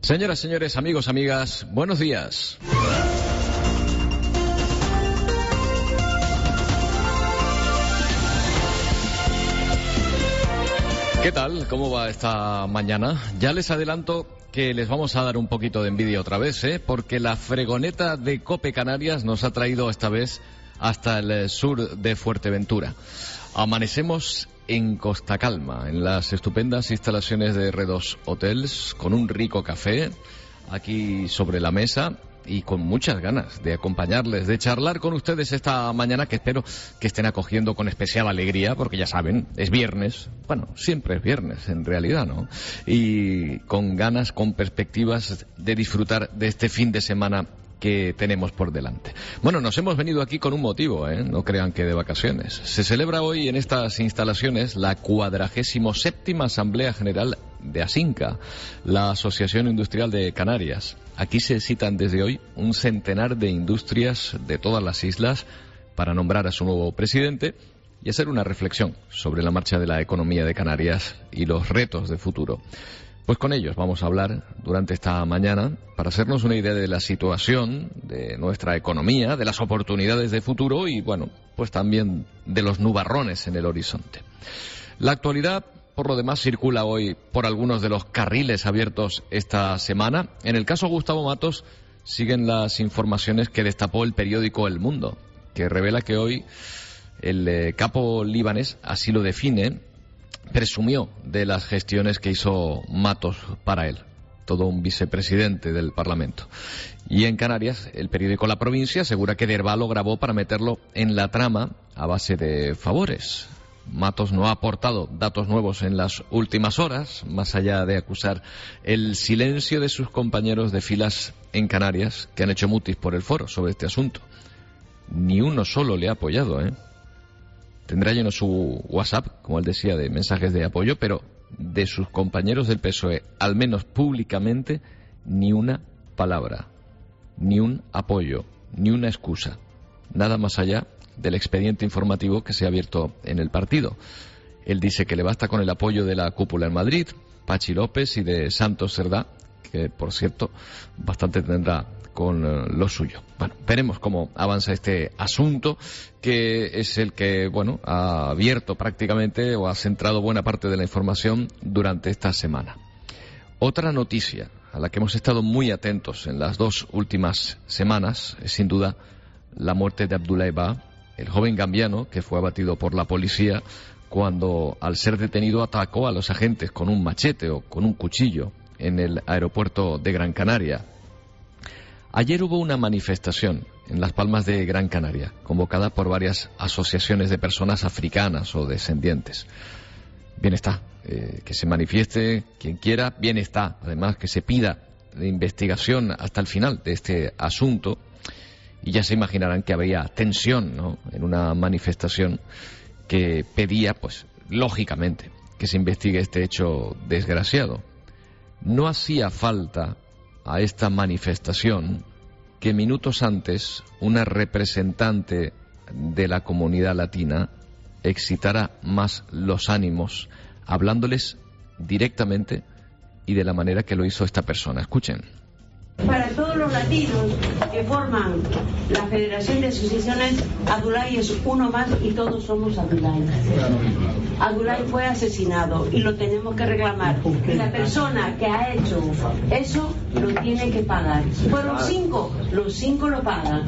Señoras, señores, amigos, amigas, buenos días. ¿Qué tal? ¿Cómo va esta mañana? Ya les adelanto que les vamos a dar un poquito de envidia otra vez, porque la fregoneta de COPE Canarias nos ha traído esta vez hasta el sur de Fuerteventura. Amanecemos en Costa Calma, en las estupendas instalaciones de R2 Hotels, con un rico café aquí sobre la mesa y con muchas ganas de acompañarles, de charlar con ustedes esta mañana, que espero que estén acogiendo con especial alegría, porque ya saben, es viernes, bueno, siempre es viernes en realidad, ¿no? Y con ganas, con perspectivas de disfrutar de este fin de semana que tenemos por delante. Bueno, nos hemos venido aquí con un motivo, no crean que de vacaciones. Se celebra hoy en estas instalaciones la 47ª Asamblea General de ASINCA, la Asociación Industrial de Canarias. Aquí se citan desde hoy un centenar de industrias de todas las islas para nombrar a su nuevo presidente y hacer una reflexión sobre la marcha de la economía de Canarias y los retos de futuro. Pues con ellos vamos a hablar durante esta mañana para hacernos una idea de la situación de nuestra economía, de las oportunidades de futuro y, bueno, pues también de los nubarrones en el horizonte. La actualidad, por lo demás, circula hoy por algunos de los carriles abiertos esta semana. En el caso Gustavo Matos siguen las informaciones que destapó el periódico El Mundo, que revela que hoy el capo libanés, así lo define, presumió de las gestiones que hizo Matos para él, todo un vicepresidente del Parlamento. Y en Canarias, el periódico La Provincia asegura que Derval lo grabó para meterlo en la trama a base de favores. Matos no ha aportado datos nuevos en las últimas horas, más allá de acusar el silencio de sus compañeros de filas en Canarias, que han hecho mutis por el foro sobre este asunto. Ni uno solo le ha apoyado, Tendrá lleno su WhatsApp, como él decía, de mensajes de apoyo, pero de sus compañeros del PSOE, al menos públicamente, ni una palabra, ni un apoyo, ni una excusa. Nada más allá del expediente informativo que se ha abierto en el partido. Él dice que le basta con el apoyo de la cúpula en Madrid, Pachi López y de Santos Cerdá, que, por cierto, bastante tendrá con lo suyo. Bueno, veremos cómo avanza este asunto, que es el que, bueno, ha abierto prácticamente o ha centrado buena parte de la información durante esta semana. Otra noticia a la que hemos estado muy atentos en las dos últimas semanas es sin duda la muerte de Abdoulaye Ba, el joven gambiano que fue abatido por la policía cuando, al ser detenido, atacó a los agentes con un machete o con un cuchillo en el aeropuerto de Gran Canaria. Ayer hubo una manifestación en Las Palmas de Gran Canaria, convocada por varias asociaciones de personas africanas o descendientes. Bien está, que se manifieste quien quiera, bien está, además que se pida la investigación hasta el final de este asunto, y ya se imaginarán que habría tensión, ¿no?, en una manifestación que pedía, pues, lógicamente, que se investigue este hecho desgraciado. No hacía falta a esta manifestación que minutos antes una representante de la comunidad latina excitara más los ánimos, hablándoles directamente y de la manera que lo hizo esta persona. Escuchen. Para todos los latinos que forman la Federación de Asociaciones, Abdoulaye es uno más y todos somos Abdoulaye. Abdoulaye fue asesinado y lo tenemos que reclamar. Y la persona que ha hecho eso lo tiene que pagar. Fueron los cinco lo pagan.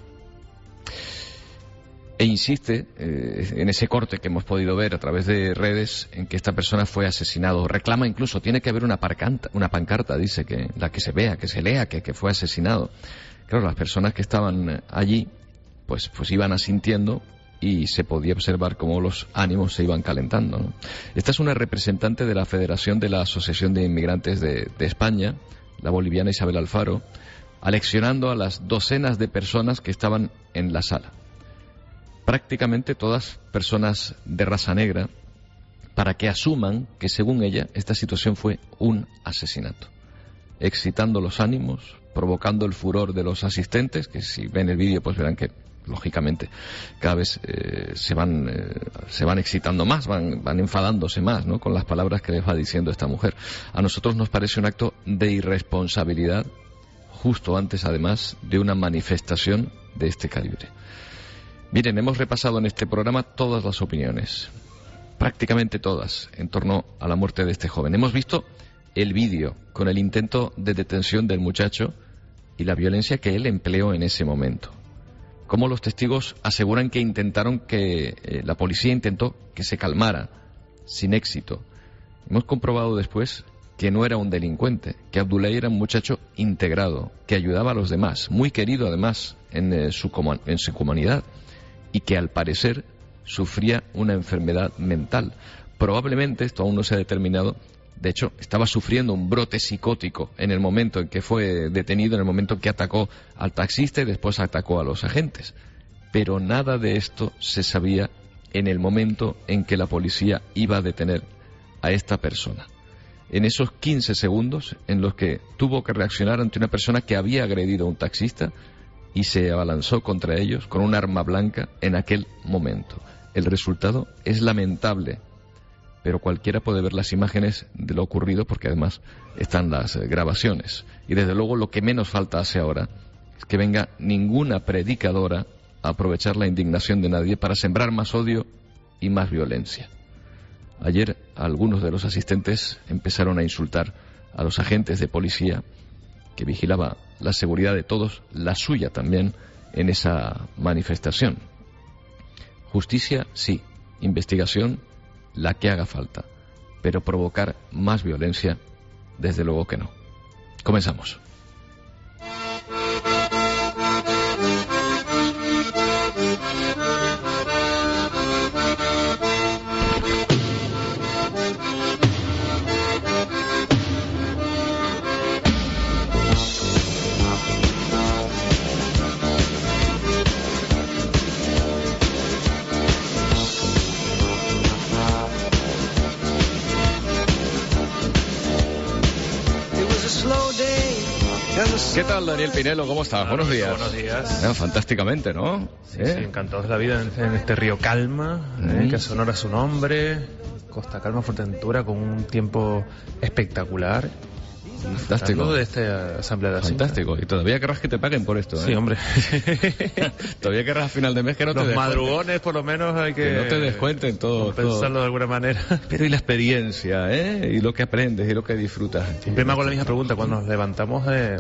E insiste en ese corte que hemos podido ver a través de redes en que esta persona fue asesinado. Reclama incluso, tiene que haber una pancarta, dice, que la que se vea, que se lea que fue asesinado. Claro, las personas que estaban allí pues iban asintiendo y se podía observar cómo los ánimos se iban calentando, ¿no? Esta es una representante de la Federación de la Asociación de Inmigrantes de España, la boliviana Isabel Alfaro, aleccionando a las docenas de personas que estaban en la sala. Prácticamente todas personas de raza negra, para que asuman que, según ella, esta situación fue un asesinato, excitando los ánimos, provocando el furor de los asistentes, que si ven el vídeo pues verán que lógicamente cada vez se van excitando más, van enfadándose más, ¿no?, con las palabras que les va diciendo esta mujer. A nosotros nos parece un acto de irresponsabilidad justo antes, además, de una manifestación de este calibre. Miren, hemos repasado en este programa todas las opiniones, prácticamente todas, en torno a la muerte de este joven. Hemos visto el vídeo con el intento de detención del muchacho y la violencia que él empleó en ese momento. Cómo los testigos aseguran que la policía intentó que se calmara, sin éxito. Hemos comprobado después que no era un delincuente, que Abdullah era un muchacho integrado, que ayudaba a los demás, muy querido además en su comunidad, y que al parecer sufría una enfermedad mental. Probablemente, esto aún no se ha determinado, de hecho, estaba sufriendo un brote psicótico en el momento en que fue detenido, en el momento en que atacó al taxista y después atacó a los agentes. Pero nada de esto se sabía en el momento en que la policía iba a detener a esta persona. En esos 15 segundos en los que tuvo que reaccionar ante una persona que había agredido a un taxista y se abalanzó contra ellos con un arma blanca en aquel momento. El resultado es lamentable, pero cualquiera puede ver las imágenes de lo ocurrido porque además están las grabaciones. Y desde luego lo que menos falta hace ahora es que venga ninguna predicadora a aprovechar la indignación de nadie para sembrar más odio y más violencia. Ayer algunos de los asistentes empezaron a insultar a los agentes de policía que vigilaba la seguridad de todos, la suya también, en esa manifestación. Justicia, sí. Investigación, la que haga falta. Pero provocar más violencia, desde luego que no. Comenzamos. ¿Qué tal, Daniel Pinelo? ¿Cómo estás? Buenos días. Buenos días. Fantásticamente, ¿no? Sí, encantados de la vida en este río Calma, que sonora su nombre, Costa Calma, Fuerteventura, con un tiempo espectacular. Fantástico. De esta asamblea de Asinca. Fantástico. Y todavía querrás que te paguen por esto, ¿eh? Sí, hombre. Todavía querrás a final de mes que no te Los descuenten. madrugones, por lo menos, hay que no te descuenten todo. Pensarlo de alguna manera. Pero y la experiencia, ¿eh? Y lo que aprendes y lo que disfrutas. Siempre me hago la misma pregunta cuando nos levantamos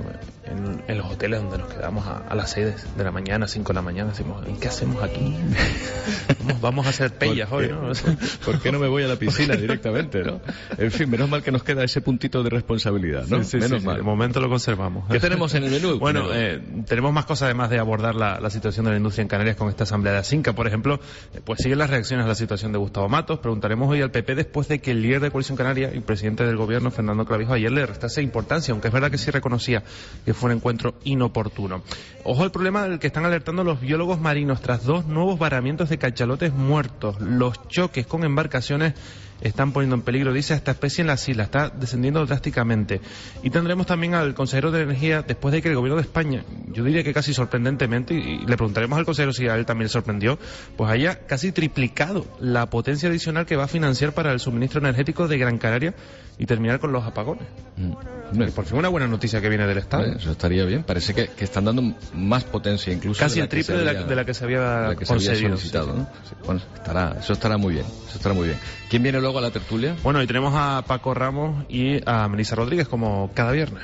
en los hoteles donde nos quedamos a las 6 de la mañana, 5 de la mañana. Decimos, ¿y qué hacemos aquí? Vamos a hacer pellas hoy, ¿no? ¿Por qué no me voy a la piscina directamente, no? En fin, menos mal que nos queda ese puntito de responsabilidad, ¿no? Sí, menos mal. De momento lo conservamos. ¿Qué tenemos en el menú? Bueno, tenemos más cosas además de abordar la situación de la industria en Canarias con esta asamblea de Asinca. Por ejemplo, pues siguen las reacciones a la situación de Gustavo Matos. Preguntaremos hoy al PP después de que el líder de Coalición Canaria y presidente del gobierno, Fernando Clavijo, ayer le restase importancia, aunque es verdad que sí reconocía que fue un encuentro inoportuno. Ojo al problema del que están alertando los biólogos marinos tras 2 nuevos varamientos de cachalotes muertos. Los choques con embarcaciones están poniendo en peligro, dice, a esta especie en las islas, está descendiendo drásticamente. Y tendremos también al consejero de Energía, después de que el gobierno de España, yo diría que casi sorprendentemente, y le preguntaremos al consejero si a él también le sorprendió, pues haya casi triplicado la potencia adicional que va a financiar para el suministro energético de Gran Canaria y terminar con los apagones. Por fin una buena noticia que viene del Estado. Eso estaría bien, parece que están dando más potencia incluso. Casi el triple de la que se había solicitado, ¿no? Sí. Bueno, eso estará muy bien, ¿Quién viene luego a la tertulia? Bueno, hoy tenemos a Paco Ramos y a Melissa Rodríguez como cada viernes.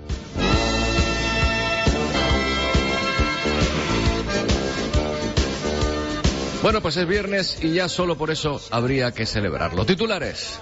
Bueno, pues es viernes y ya solo por eso habría que celebrarlo. Titulares.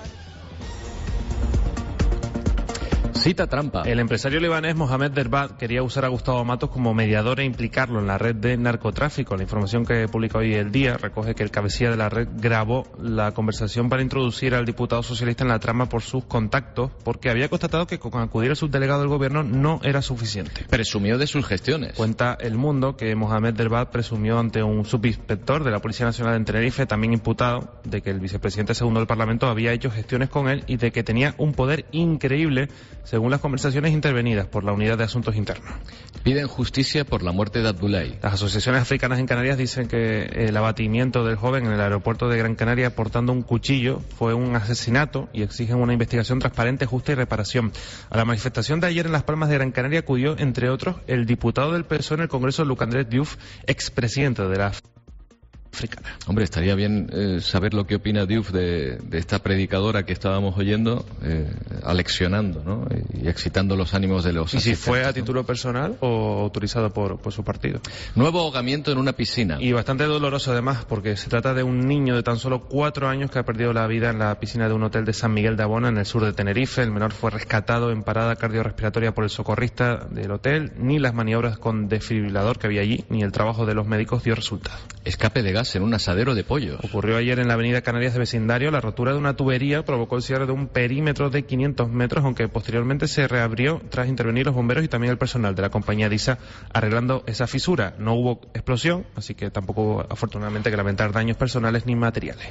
Cita trampa. El empresario libanés Mohamed Derbat quería usar a Gustavo Matos como mediador e implicarlo en la red de narcotráfico. La información que publica hoy El Día recoge que el cabecilla de la red grabó la conversación para introducir al diputado socialista en la trama por sus contactos, porque había constatado que con acudir al subdelegado del gobierno no era suficiente. Presumió de sus gestiones. Cuenta El Mundo que Mohamed Derbat presumió ante un subinspector de la Policía Nacional en Tenerife, también imputado, de que el vicepresidente segundo del Parlamento había hecho gestiones con él y de que tenía un poder increíble según las conversaciones intervenidas por la Unidad de Asuntos Internos. Piden justicia por la muerte de Abdoulaye. Las asociaciones africanas en Canarias dicen que el abatimiento del joven en el aeropuerto de Gran Canaria portando un cuchillo fue un asesinato y exigen una investigación transparente, justa y reparación. A la manifestación de ayer en Las Palmas de Gran Canaria acudió, entre otros, el diputado del PSOE en el Congreso, Luc Andrés Diouf, expresidente de la africana. Hombre, estaría bien saber lo que opina Diouf de esta predicadora que estábamos oyendo, aleccionando, ¿no? Y excitando los ánimos de los asistentes. ¿Y si fue a título personal o autorizado por su partido? Nuevo ahogamiento en una piscina. Y bastante doloroso además, porque se trata de un niño de tan solo 4 años que ha perdido la vida en la piscina de un hotel de San Miguel de Abona, en el sur de Tenerife. El menor fue rescatado en parada cardiorrespiratoria por el socorrista del hotel. Ni las maniobras con desfibrilador que había allí, ni el trabajo de los médicos dio resultado. Escape de gas en un asadero de pollos. Ocurrió ayer en la avenida Canarias de vecindario. La rotura de una tubería provocó el cierre de un perímetro de 500 metros, aunque posteriormente se reabrió tras intervenir los bomberos y también el personal de la compañía DISA arreglando esa fisura. No hubo explosión, así que tampoco hubo afortunadamente que lamentar daños personales ni materiales.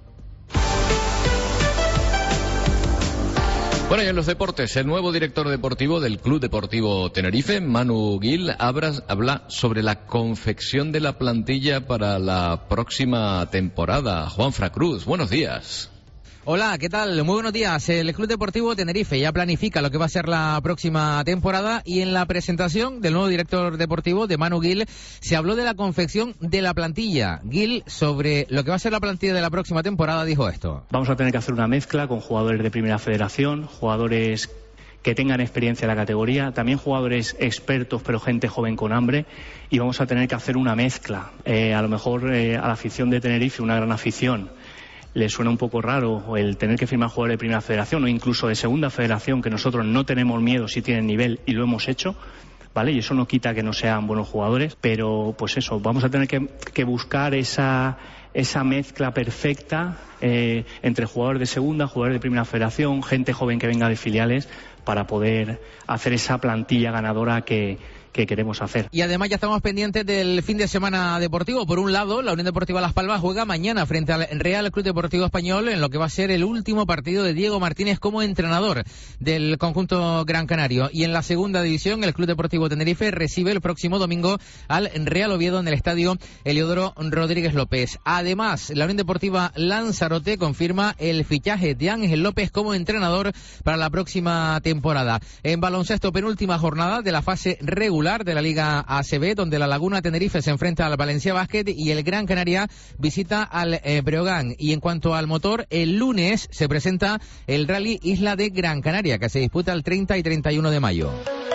Bueno, y en los deportes, el nuevo director deportivo del Club Deportivo Tenerife, Manu Gil, habla sobre la confección de la plantilla para la próxima temporada. Juanfra Cruz, buenos días. Hola, ¿qué tal? Muy buenos días. El Club Deportivo Tenerife ya planifica lo que va a ser la próxima temporada y en la presentación del nuevo director deportivo, de Manu Gil, se habló de la confección de la plantilla. Gil, sobre lo que va a ser la plantilla de la próxima temporada, dijo esto. Vamos a tener que hacer una mezcla con jugadores de Primera Federación, jugadores que tengan experiencia en la categoría, también jugadores expertos pero gente joven con hambre, y vamos a tener que hacer una mezcla. A lo mejor a la afición de Tenerife, una gran afición, le suena un poco raro el tener que firmar jugadores de Primera Federación o incluso de Segunda Federación, que nosotros no tenemos miedo si tienen nivel y lo hemos hecho, ¿vale? Y eso no quita que no sean buenos jugadores, pero pues eso, vamos a tener que buscar esa mezcla perfecta entre jugadores de Segunda, jugadores de Primera Federación, gente joven que venga de filiales, para poder hacer esa plantilla ganadora que queremos hacer. Y además ya estamos pendientes del fin de semana deportivo. Por un lado, la Unión Deportiva Las Palmas juega mañana frente al Real Club Deportivo Español en lo que va a ser el último partido de Diego Martínez como entrenador del conjunto gran canario. Y en la segunda división, el Club Deportivo Tenerife recibe el próximo domingo al Real Oviedo en el estadio Heliodoro Rodríguez López. Además, la Unión Deportiva Lanzarote confirma el fichaje de Ángel López como entrenador para la próxima temporada. En baloncesto, penúltima jornada de la fase regular de la Liga ACB, donde la Laguna Tenerife se enfrenta al Valencia Basket y el Gran Canaria visita al Breogán. Y en cuanto al motor, el lunes se presenta el Rally Isla de Gran Canaria, que se disputa el 30 y 31 de mayo.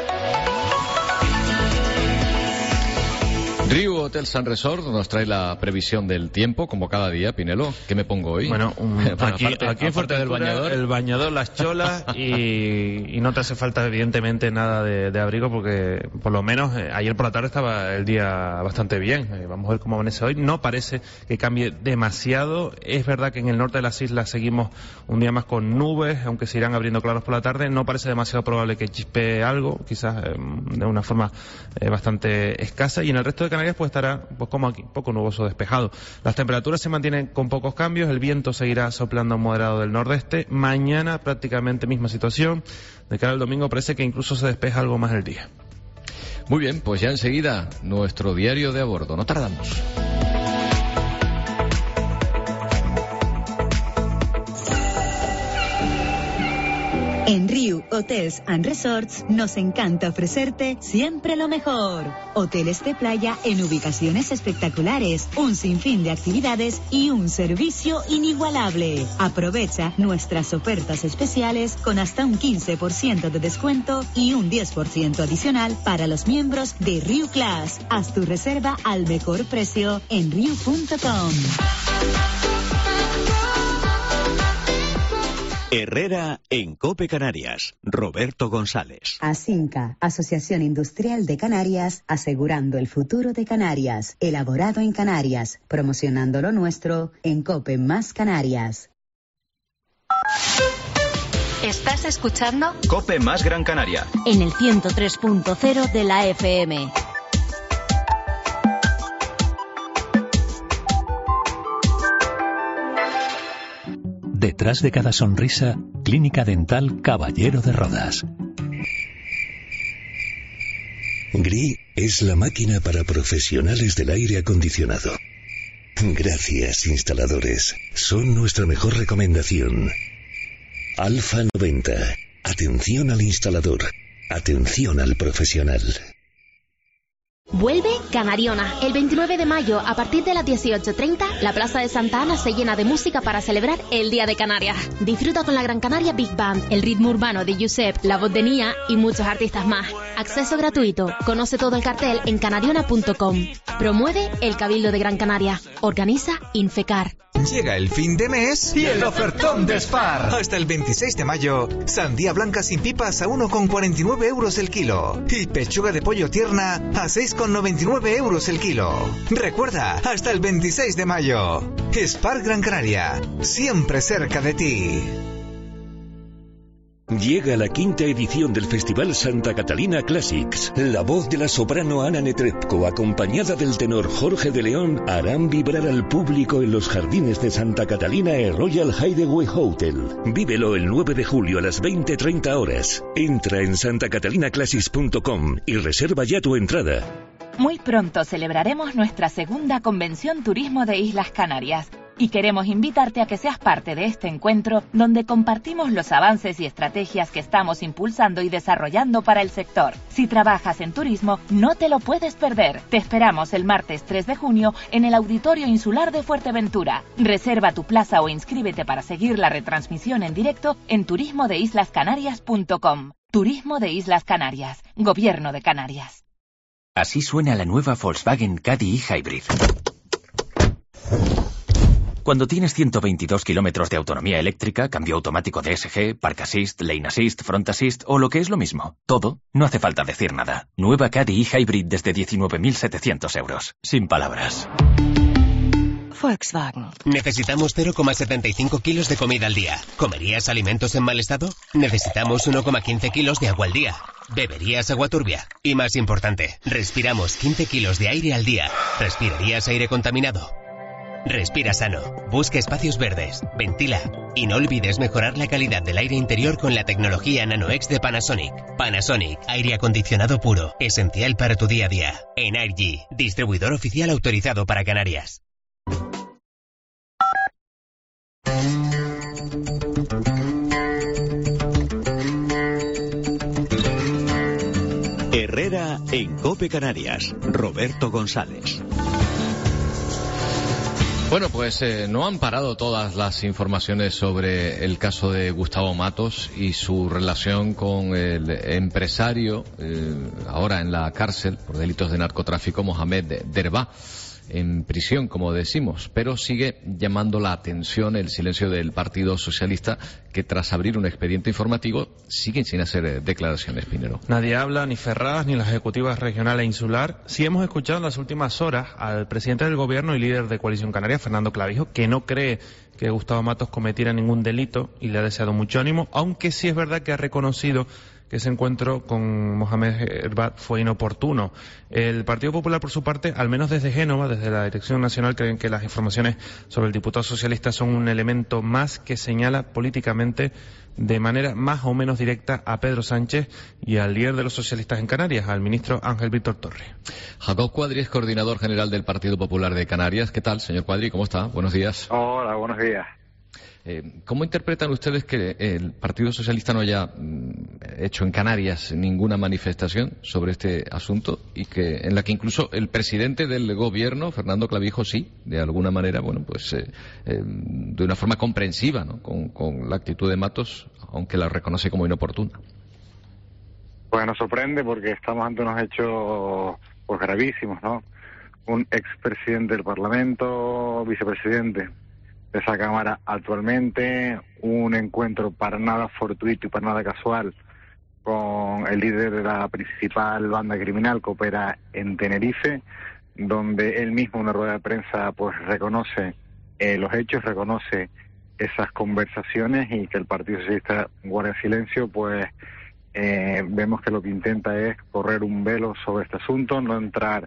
Riu Hotels and Resort nos trae la previsión del tiempo, como cada día. Pinelo, ¿qué me pongo hoy? Bueno, aquí en Fuerteventura, el bañador, las cholas y no te hace falta evidentemente nada de abrigo, porque por lo menos ayer por la tarde estaba el día bastante bien. Vamos a ver cómo amanece hoy. No parece que cambie demasiado. Es verdad que en el norte de las islas seguimos un día más con nubes, aunque se irán abriendo claros por la tarde. No parece demasiado probable que chispee algo, quizás de una forma bastante escasa, y en el resto de Canarias pues estará pues como aquí, poco nuboso, despejado. Las temperaturas se mantienen con pocos cambios, el viento seguirá soplando moderado del nordeste. Mañana prácticamente misma situación. De cara al domingo parece que incluso se despeja algo más el día. Muy bien, pues ya enseguida nuestro diario de a bordo, no tardamos. En Riu Hotels and Resorts nos encanta ofrecerte siempre lo mejor. Hoteles de playa en ubicaciones espectaculares, un sinfín de actividades y un servicio inigualable. Aprovecha nuestras ofertas especiales con hasta un 15% de descuento y un 10% adicional para los miembros de Riu Class. Haz tu reserva al mejor precio en riu.com. Herrera en COPE Canarias. Roberto González. Asinca, Asociación Industrial de Canarias, asegurando el futuro de Canarias. Elaborado en Canarias, promocionando lo nuestro en COPE más Canarias. ¿Estás escuchando? COPE más Gran Canaria. En el 103.0 de la FM. Detrás de cada sonrisa Clínica Dental Caballero de Rodas. GRI es la máquina para profesionales del aire acondicionado. Gracias, instaladores. Son nuestra mejor recomendación. Alfa 90. Atención al instalador. Atención al profesional. Vuelve Canariona. El 29 de mayo, a partir de las 18:30, la Plaza de Santa Ana se llena de música para celebrar el Día de Canarias. Disfruta con la Gran Canaria Big Band, el ritmo urbano de Josep, la voz de Nia y muchos artistas más. Acceso gratuito. Conoce todo el cartel en canariona.com. Promueve el Cabildo de Gran Canaria. Organiza Infecar. Llega el fin de mes y el ofertón de Spar. Hasta el 26 de mayo, sandía blanca sin pipas a 1,49 euros el kilo. Y pechuga de pollo tierna a 6,99 euros el kilo. Recuerda, hasta el 26 de mayo. Spar Gran Canaria, siempre cerca de ti. Llega la 5ª edición del Festival Santa Catalina Classics. La voz de la soprano Ana Netrebko, acompañada del tenor Jorge de León, harán vibrar al público en los jardines de Santa Catalina e Royal Hideaway Hotel. Vívelo el 9 de julio a las 20:30 horas. Entra en santacatalinaclassics.com y reserva ya tu entrada. Muy pronto celebraremos nuestra segunda Convención Turismo de Islas Canarias. Y queremos invitarte a que seas parte de este encuentro donde compartimos los avances y estrategias que estamos impulsando y desarrollando para el sector. Si trabajas en turismo, no te lo puedes perder. Te esperamos el martes 3 de junio en el Auditorio Insular de Fuerteventura. Reserva tu plaza o inscríbete para seguir la retransmisión en directo en turismodeislascanarias.com. Turismo de Islas Canarias. Gobierno de Canarias. Así suena la nueva Volkswagen Caddy e-Hybrid. Cuando tienes 122 kilómetros de autonomía eléctrica, cambio automático DSG, Park Assist, Lane Assist, Front Assist o lo que es lo mismo. Todo, no hace falta decir nada. Nueva Caddy e-Hybrid desde 19.700 euros. Sin palabras. Volkswagen. Necesitamos 0,75 kilos de comida al día. ¿Comerías alimentos en mal estado? Necesitamos 1,15 kilos de agua al día. ¿Beberías agua turbia? Y más importante, respiramos 15 kilos de aire al día. ¿Respirarías aire contaminado? Respira sano, busca espacios verdes, ventila y no olvides mejorar la calidad del aire interior con la tecnología NanoX de Panasonic. Panasonic, aire acondicionado puro, esencial para tu día a día. Energy, distribuidor oficial autorizado para Canarias. Herrera en COPE Canarias. Roberto González. Bueno, pues no han parado todas las informaciones sobre el caso de Gustavo Matos y su relación con el empresario, ahora en la cárcel por delitos de narcotráfico, Mohamed Derbah, en prisión, como decimos, pero sigue llamando la atención el silencio del Partido Socialista, que tras abrir un expediente informativo siguen sin hacer declaraciones, Pinero. Nadie habla, ni Ferraz, ni las ejecutivas regional e insular. Sí hemos escuchado en las últimas horas al presidente del gobierno y líder de Coalición Canaria, Fernando Clavijo, que no cree que Gustavo Matos cometiera ningún delito y le ha deseado mucho ánimo, aunque sí es verdad que ha reconocido que ese encuentro con Mohamed Derbah fue inoportuno. El Partido Popular, por su parte, al menos desde Génova, desde la Dirección Nacional, creen que las informaciones sobre el diputado socialista son un elemento más que señala políticamente de manera más o menos directa a Pedro Sánchez y al líder de los socialistas en Canarias, al ministro Ángel Víctor Torres. Jacob Cuadri es coordinador general del Partido Popular de Canarias. ¿Qué tal, señor Cuadri? ¿Cómo está? Buenos días. Hola, buenos días. ¿Cómo interpretan ustedes que el Partido Socialista no haya hecho en Canarias ninguna manifestación sobre este asunto y que en la que incluso el presidente del gobierno, Fernando Clavijo, sí, de alguna manera, bueno, pues de una forma comprensiva, ¿no?, con la actitud de Matos, aunque la reconoce como inoportuna? Pues nos sorprende porque estamos ante unos hechos pues gravísimos, ¿no? Un expresidente del Parlamento, vicepresidente de esa Cámara actualmente, un encuentro para nada fortuito y para nada casual con el líder de la principal banda criminal que opera en Tenerife, donde él mismo en una rueda de prensa pues reconoce los hechos, reconoce esas conversaciones y que el Partido Socialista guarda silencio. Pues vemos que lo que intenta es correr un velo sobre este asunto, no entrar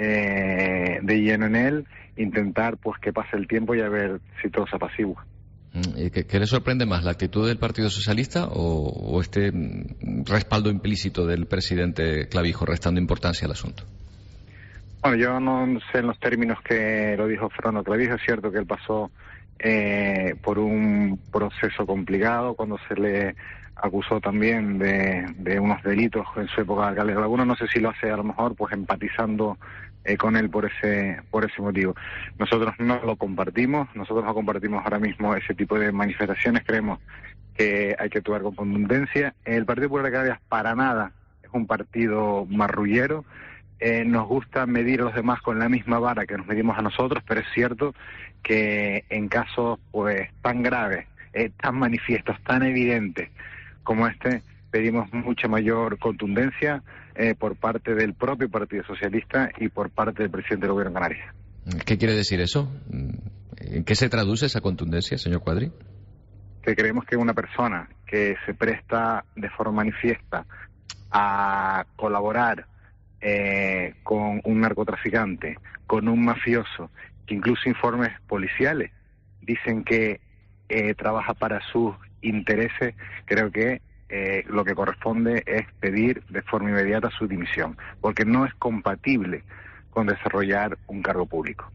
de lleno en él, intentar pues que pase el tiempo y a ver si todo se apacigua. ¿Qué le sorprende más, la actitud del Partido Socialista o este respaldo implícito del presidente Clavijo, restando importancia al asunto? Bueno, yo no sé en los términos que lo dijo Fernando Clavijo. Es cierto que él pasó por un proceso complicado cuando se le acusó también de unos delitos en su época de alcalde de Laguna. No sé si lo hace a lo mejor pues empatizando con él por ese motivo. Nosotros no lo compartimos, ahora mismo ese tipo de manifestaciones. Creemos que hay que actuar con contundencia. El Partido Popular de Canarias para nada es un partido marrullero. Nos gusta medir a los demás con la misma vara que nos medimos a nosotros, pero es cierto que en casos pues tan graves, tan manifiestos, tan evidentes como este, pedimos mucha mayor contundencia por parte del propio Partido Socialista y por parte del presidente del Gobierno de Canarias. ¿Qué quiere decir eso? ¿En qué se traduce esa contundencia, señor Cuadri? Que creemos que una persona que se presta de forma manifiesta a colaborar con un narcotraficante, con un mafioso, que incluso informes policiales dicen que trabaja para sus intereses, creo que lo que corresponde es pedir de forma inmediata su dimisión, porque no es compatible con desarrollar un cargo público.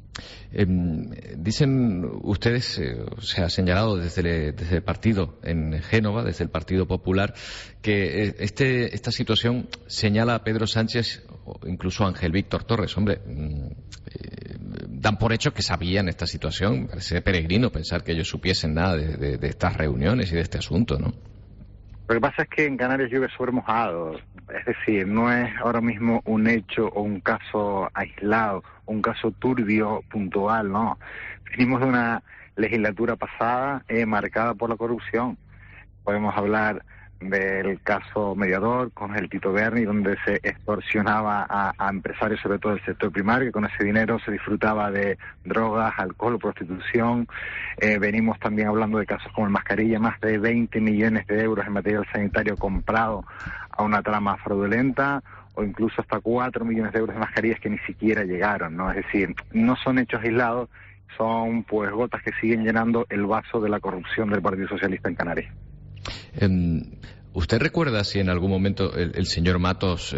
Dicen ustedes, se ha señalado desde el partido en Génova, desde el Partido Popular, que esta situación señala a Pedro Sánchez o incluso a Ángel Víctor Torres. Hombre, dan por hecho que sabían esta situación. Parece peregrino pensar que ellos supiesen nada de estas reuniones y de este asunto, ¿no? Lo que pasa es que en Canarias llueve sobre mojado, es decir, no es ahora mismo un hecho o un caso aislado, un caso turbio, puntual, no. Venimos de una legislatura pasada marcada por la corrupción. Podemos hablar del caso Mediador con el Tito Berni, donde se extorsionaba a empresarios, sobre todo del sector primario, que con ese dinero se disfrutaba de drogas, alcohol, prostitución. Venimos también hablando de casos como el Mascarilla, más de 20 millones de euros en material sanitario comprado a una trama fraudulenta, o incluso hasta 4 millones de euros de mascarillas que ni siquiera llegaron, ¿no? Es decir, no son hechos aislados, son pues gotas que siguen llenando el vaso de la corrupción del Partido Socialista en Canarias. ¿Usted recuerda si en algún momento el señor Matos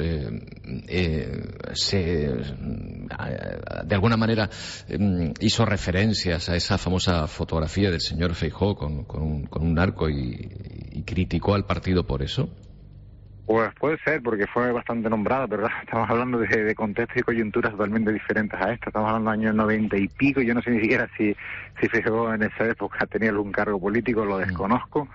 de alguna manera hizo referencias a esa famosa fotografía del señor Feijóo con un narco y criticó al partido por eso? Pues puede ser, porque fue bastante nombrado, pero estamos hablando de contextos y coyunturas totalmente diferentes a esta. Estamos hablando de años 90 y pico. Yo no sé ni siquiera si Feijóo en esa época tenía algún cargo político, lo desconozco.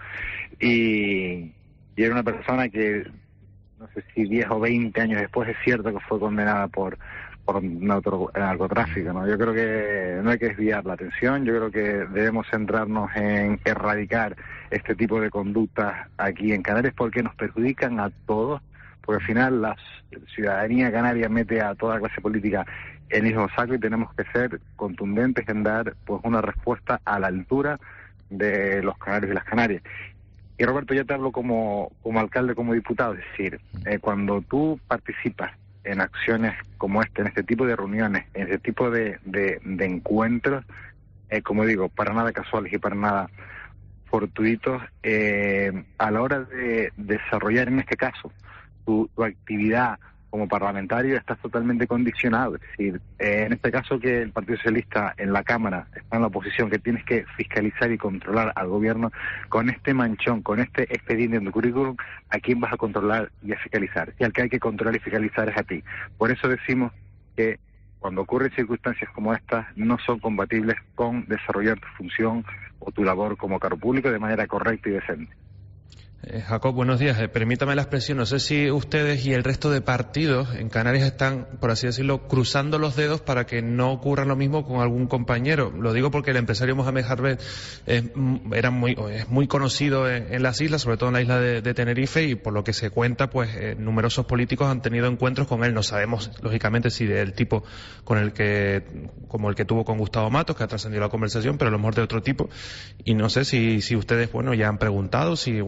Y era una persona que, no sé si 10 o 20 años después, es cierto que fue condenada por narcotráfico, ¿no? Yo creo que no hay que desviar la atención. Yo creo que debemos centrarnos en erradicar este tipo de conductas aquí en Canarias, porque nos perjudican a todos, porque al final la ciudadanía canaria mete a toda clase política en el mismo saco, y tenemos que ser contundentes en dar pues una respuesta a la altura de los canarios y las canarias. Y Roberto, yo te hablo como alcalde, como diputado, es decir, cuando tú participas en acciones como esta, en este tipo de reuniones, en este tipo de encuentros, como digo, para nada casuales y para nada fortuitos, a la hora de desarrollar en este caso tu actividad como parlamentario, estás totalmente condicionado. Es decir, en este caso que el Partido Socialista en la Cámara está en la oposición, que tienes que fiscalizar y controlar al gobierno, con este manchón, con este expediente en tu currículum, ¿a quién vas a controlar y a fiscalizar? Y al que hay que controlar y fiscalizar es a ti. Por eso decimos que cuando ocurren circunstancias como estas, no son compatibles con desarrollar tu función o tu labor como cargo público de manera correcta y decente. Jacob, buenos días. Permítame la expresión. No sé si ustedes y el resto de partidos en Canarias están, por así decirlo, cruzando los dedos para que no ocurra lo mismo con algún compañero. Lo digo porque el empresario Mohamed Harvey es muy conocido en las islas, sobre todo en la isla de Tenerife, y por lo que se cuenta, pues numerosos políticos han tenido encuentros con él. No sabemos, lógicamente, si del tipo como el que tuvo con Gustavo Matos, que ha trascendido la conversación, pero a lo mejor de otro tipo. Y no sé si ustedes, ya han preguntado si, en el entorno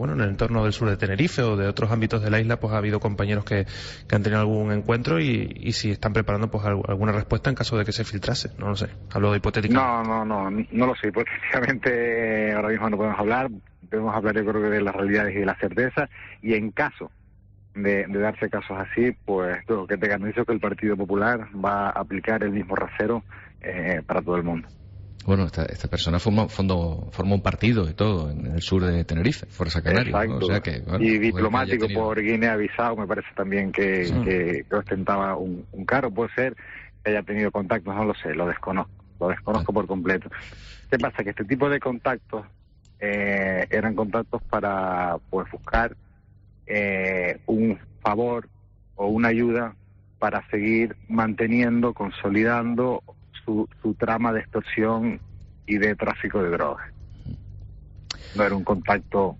gobierno del sur de Tenerife o de otros ámbitos de la isla, pues ha habido compañeros que han tenido algún encuentro y si están preparando pues alguna respuesta en caso de que se filtrase. No lo sé, hablo de hipotética. No lo sé, hipotéticamente ahora mismo no podemos hablar yo creo que de las realidades y de las certezas, y en caso de darse casos así, pues lo que te garantizo que el Partido Popular va a aplicar el mismo rasero para todo el mundo. Bueno, esta persona forma un partido y todo en el sur de Tenerife, Fuerza Canaria, ¿no? O sea que, bueno, y diplomático por Guinea-Bissau, me parece también que ostentaba un cargo. Puede ser que haya tenido contactos, no lo sé, lo desconozco por completo. ¿Qué pasa? Que este tipo de contactos eran contactos para pues buscar un favor o una ayuda para seguir manteniendo, consolidando su trama de extorsión y de tráfico de drogas. No era un contacto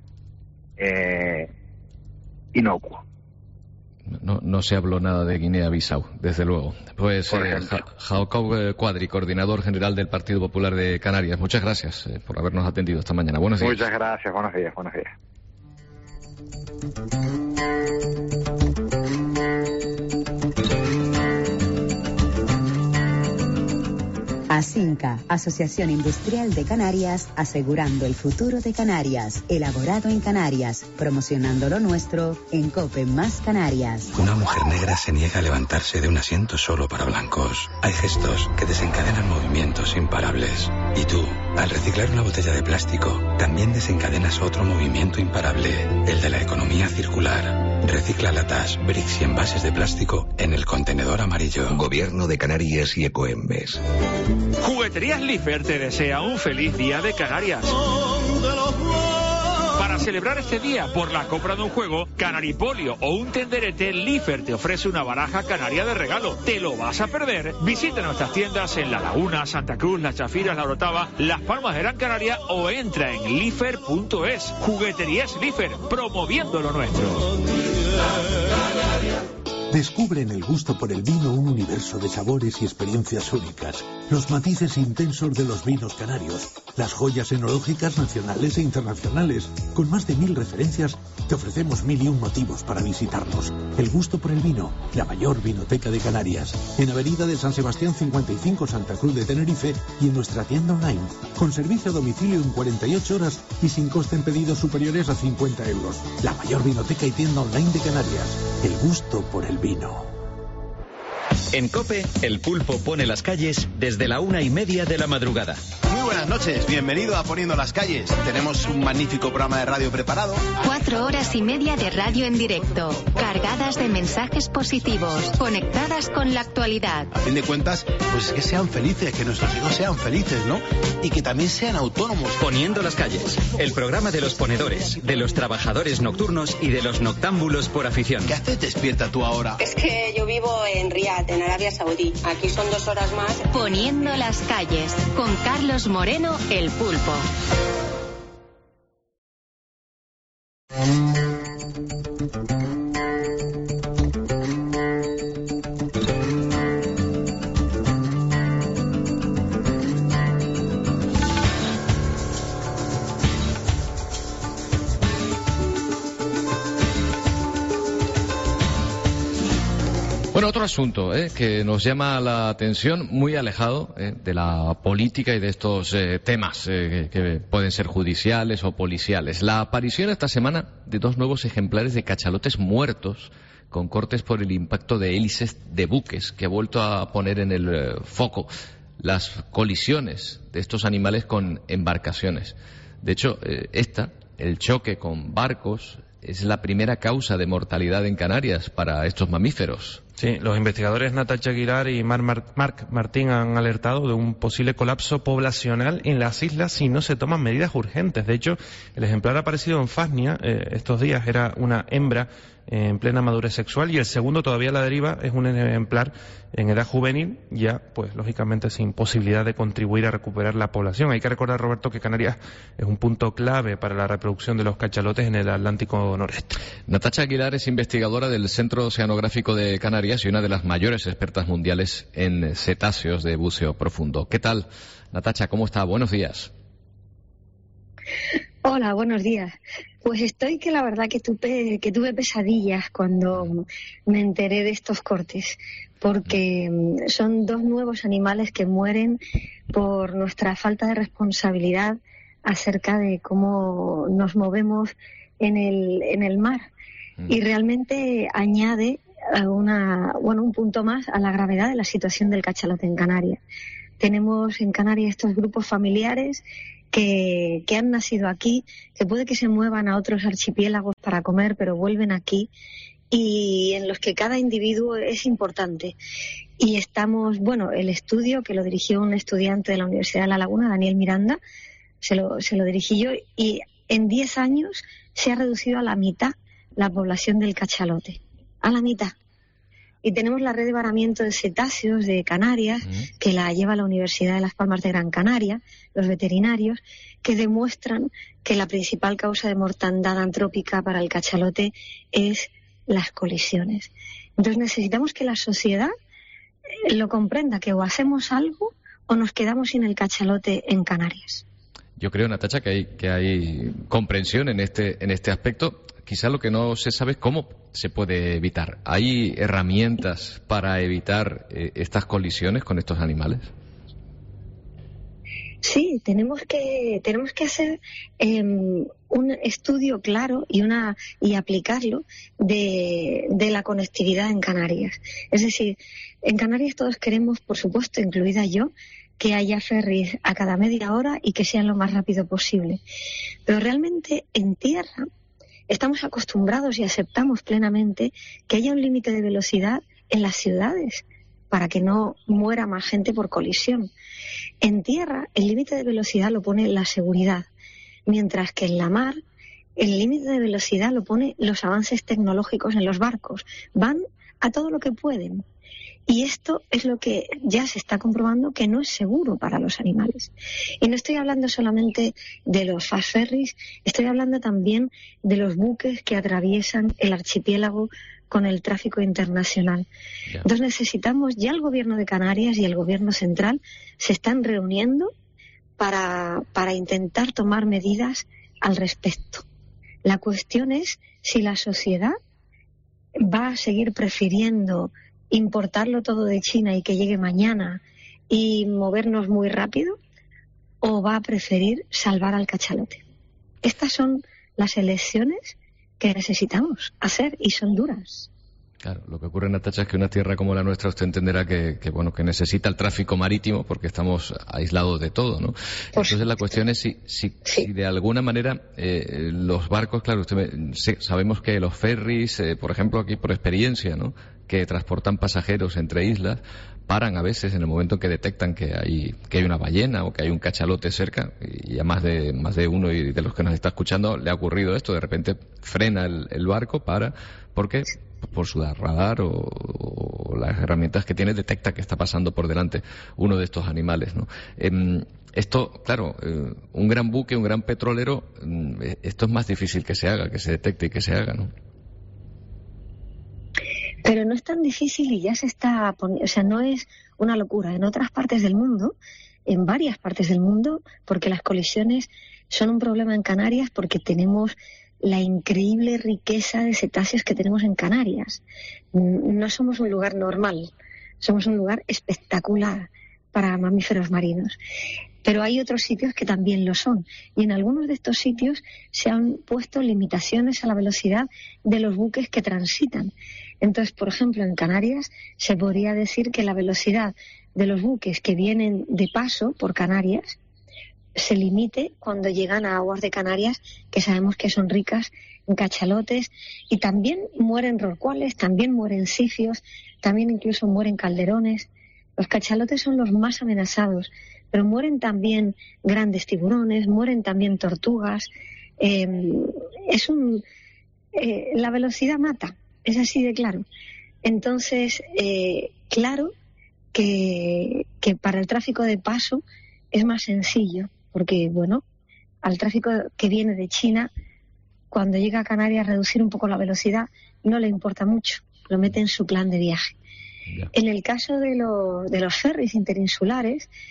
inocuo. No se habló nada de Guinea-Bissau, desde luego. Pues Jacob Cuadri, coordinador general del Partido Popular de Canarias, muchas gracias por habernos atendido esta mañana. Buenos días. Muchas gracias, buenos días. ASINCA, Asociación Industrial de Canarias, asegurando el futuro de Canarias, elaborado en Canarias, promocionando lo nuestro en COPE más Canarias. Una mujer negra se niega a levantarse de un asiento solo para blancos. Hay gestos que desencadenan movimientos imparables. Y tú, al reciclar una botella de plástico, también desencadenas otro movimiento imparable, el de la economía circular. Recicla latas, bricks y envases de plástico en el contenedor amarillo. Gobierno de Canarias y Ecoembes. Jugueterías Lifer te desea un feliz día de Canarias. Para celebrar este día por la compra de un juego, Canaripolio o un tenderete, Lifer te ofrece una baraja canaria de regalo. ¿Te lo vas a perder? Visita nuestras tiendas en La Laguna, Santa Cruz, Las Chafiras, La Orotava, Las Palmas de Gran Canaria o entra en lifer.es. Jugueterías Lifer, promoviendo lo nuestro. Descubre en el gusto por el vino un universo de sabores y experiencias únicas, los matices intensos de los vinos canarios, las joyas enológicas nacionales e internacionales. Con más de 1000 referencias, te ofrecemos 1001 motivos para visitarnos. El gusto por el vino, la mayor vinoteca de Canarias, en Avenida de San Sebastián 55, Santa Cruz de Tenerife, y en nuestra tienda online, con servicio a domicilio en 48 horas y sin coste en pedidos superiores a 50 euros. La mayor vinoteca y tienda online de Canarias. El gusto por el vino. En COPE, el pulpo pone las calles desde la 1:30 de la madrugada. Muy buenas noches, bienvenido a Poniendo las Calles. Tenemos un magnífico programa de radio preparado. 4 horas y media de radio en directo, cargadas de mensajes positivos, conectadas con la actualidad. A fin de cuentas, pues que sean felices, que nuestros hijos sean felices, ¿no? Y que también sean autónomos. Poniendo las Calles, el programa de los ponedores, de los trabajadores nocturnos y de los noctámbulos por afición. ¿Qué haces despierta tú ahora? Es que yo vivo en Riad, en Arabia Saudí. Aquí son 2 horas más. Poniendo las Calles, con Carlos Moreno, el pulpo. Bueno, otro asunto que nos llama la atención, muy alejado de la política y de estos temas que pueden ser judiciales o policiales. La aparición esta semana de 2 nuevos ejemplares de cachalotes muertos con cortes por el impacto de hélices de buques, que ha vuelto a poner en el foco las colisiones de estos animales con embarcaciones. De hecho, el choque con barcos, es la primera causa de mortalidad en Canarias para estos mamíferos. Sí, los investigadores Natacha Aguilar y Marc Martín han alertado de un posible colapso poblacional en las islas si no se toman medidas urgentes. De hecho, el ejemplar aparecido en Fasnia estos días era una hembra en plena madurez sexual y el segundo todavía a la deriva es un ejemplar en edad juvenil, ya pues lógicamente sin posibilidad de contribuir a recuperar la población. Hay que recordar, Roberto, que Canarias es un punto clave para la reproducción de los cachalotes en el Atlántico noreste. Natacha Aguilar es investigadora del Centro Oceanográfico de Canarias y una de las mayores expertas mundiales en cetáceos de buceo profundo. ¿Qué tal, Natacha? ¿Cómo está? Buenos días. Hola, buenos días. Pues estoy que la verdad que tuve pesadillas cuando me enteré de estos cortes, porque son 2 nuevos animales que mueren por nuestra falta de responsabilidad acerca de cómo nos movemos en el mar. Y realmente añade un punto más a la gravedad de la situación del cachalote en Canarias. Tenemos en Canarias estos grupos familiares que han nacido aquí, que puede que se muevan a otros archipiélagos para comer, pero vuelven aquí, y en los que cada individuo es importante. Y estamos, el estudio que lo dirigió un estudiante de la Universidad de La Laguna, Daniel Miranda, se lo dirigí yo, y en 10 años se ha reducido a la mitad la población del cachalote, a la mitad. Y tenemos la red de varamiento de cetáceos de Canarias, que la lleva la Universidad de Las Palmas de Gran Canaria, los veterinarios, que demuestran que la principal causa de mortandad antrópica para el cachalote es las colisiones. Entonces necesitamos que la sociedad lo comprenda, que o hacemos algo o nos quedamos sin el cachalote en Canarias. Yo creo, Natacha, que hay comprensión en este aspecto. Quizá lo que no se sabe es cómo se puede evitar. ¿Hay herramientas para evitar estas colisiones con estos animales? Sí, tenemos que hacer un estudio claro y aplicarlo de la conectividad en Canarias. Es decir, en Canarias todos queremos, por supuesto, incluida yo, que haya ferries a cada media hora y que sean lo más rápido posible. Pero realmente en tierra estamos acostumbrados y aceptamos plenamente que haya un límite de velocidad en las ciudades para que no muera más gente por colisión. En tierra el límite de velocidad lo pone la seguridad, mientras que en la mar el límite de velocidad lo pone los avances tecnológicos en los barcos. Van a todo lo que pueden. Y esto es lo que ya se está comprobando que no es seguro para los animales. Y no estoy hablando solamente de los fast ferries, estoy hablando también de los buques que atraviesan el archipiélago con el tráfico internacional. Entonces necesitamos, ya el gobierno de Canarias y el gobierno central se están reuniendo para intentar tomar medidas al respecto. La cuestión es si la sociedad va a seguir prefiriendo importarlo todo de China y que llegue mañana y movernos muy rápido, o va a preferir salvar al cachalote. Estas son las elecciones que necesitamos hacer y son duras. Claro, lo que ocurre, Natacha, es que una tierra como la nuestra, usted entenderá que necesita el tráfico marítimo porque estamos aislados de todo, ¿no? Entonces la cuestión es si de alguna manera los barcos, claro, sabemos que los ferries, por ejemplo, aquí por experiencia, ¿no?, que transportan pasajeros entre islas, paran a veces en el momento en que detectan que hay una ballena o que hay un cachalote cerca, y a más de uno y de los que nos está escuchando le ha ocurrido esto. De repente frena el barco, porque por su radar o las herramientas que tiene detecta que está pasando por delante uno de estos animales, ¿no? Esto, claro, un gran buque, un gran petrolero, esto es más difícil que se haga, que se detecte y que se haga, ¿no? Pero no es tan difícil y ya se está poniendo, o sea, no es una locura. En otras partes del mundo, en varias partes del mundo, porque las colisiones son un problema en Canarias, porque tenemos la increíble riqueza de cetáceos que tenemos en Canarias. No somos un lugar normal, somos un lugar espectacular para mamíferos marinos. Pero hay otros sitios que también lo son. Y en algunos de estos sitios se han puesto limitaciones a la velocidad de los buques que transitan. Entonces, por ejemplo, en Canarias se podría decir que la velocidad de los buques que vienen de paso por Canarias se limite cuando llegan a aguas de Canarias, que sabemos que son ricas en cachalotes, y también mueren rorcuales, también mueren cifios, también incluso mueren calderones. Los cachalotes son los más amenazados, pero mueren también grandes tiburones, mueren también tortugas. La velocidad mata, es así de claro. Entonces, claro que para el tráfico de paso es más sencillo, porque, al tráfico que viene de China, cuando llega a Canarias, reducir un poco la velocidad no le importa mucho, lo mete en su plan de viaje. En el caso de los ferries interinsulares,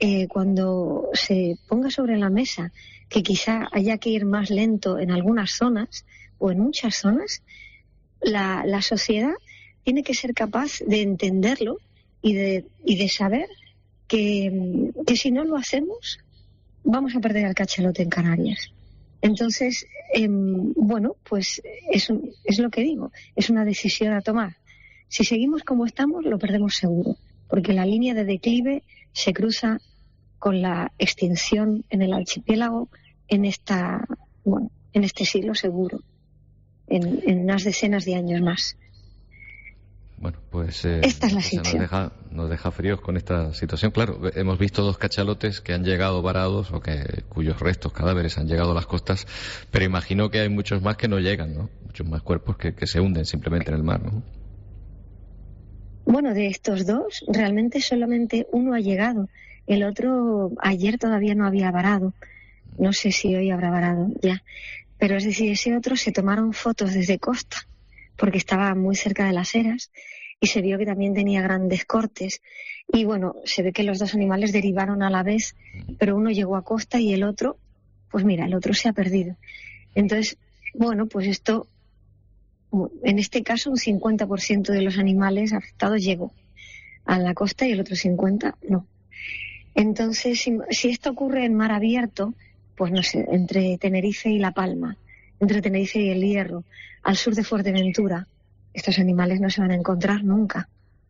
cuando se ponga sobre la mesa que quizá haya que ir más lento en algunas zonas o en muchas zonas, la sociedad tiene que ser capaz de entenderlo y de saber que si no lo hacemos vamos a perder el cachalote en Canarias. Entonces, bueno, pues es lo que digo, es una decisión a tomar. Si seguimos como estamos, lo perdemos seguro, porque la línea de declive se cruza con la extinción en el archipiélago en este siglo seguro, en unas decenas de años más. Bueno, pues esta es la situación. Nos deja fríos con esta situación. Claro, hemos visto 2 cachalotes que han llegado varados o cuyos restos, cadáveres, han llegado a las costas, pero imagino que hay muchos más que no llegan, ¿no? Muchos más cuerpos que se hunden simplemente en el mar, ¿no? Bueno, de estos 2, realmente solamente uno ha llegado. El otro ayer todavía no había varado. No sé si hoy habrá varado ya. Pero es decir, ese otro se tomaron fotos desde costa, porque estaba muy cerca de las eras, y se vio que también tenía grandes cortes. Y bueno, se ve que los 2 animales derivaron a la vez, pero uno llegó a costa y el otro, pues mira, el otro se ha perdido. Entonces, bueno, pues esto, en este caso, un 50% de los animales afectados llegó a la costa y el otro 50% no. Entonces, si esto ocurre en mar abierto, pues no sé, entre Tenerife y La Palma, entre Tenerife y El Hierro, al sur de Fuerteventura, estos animales no se van a encontrar nunca.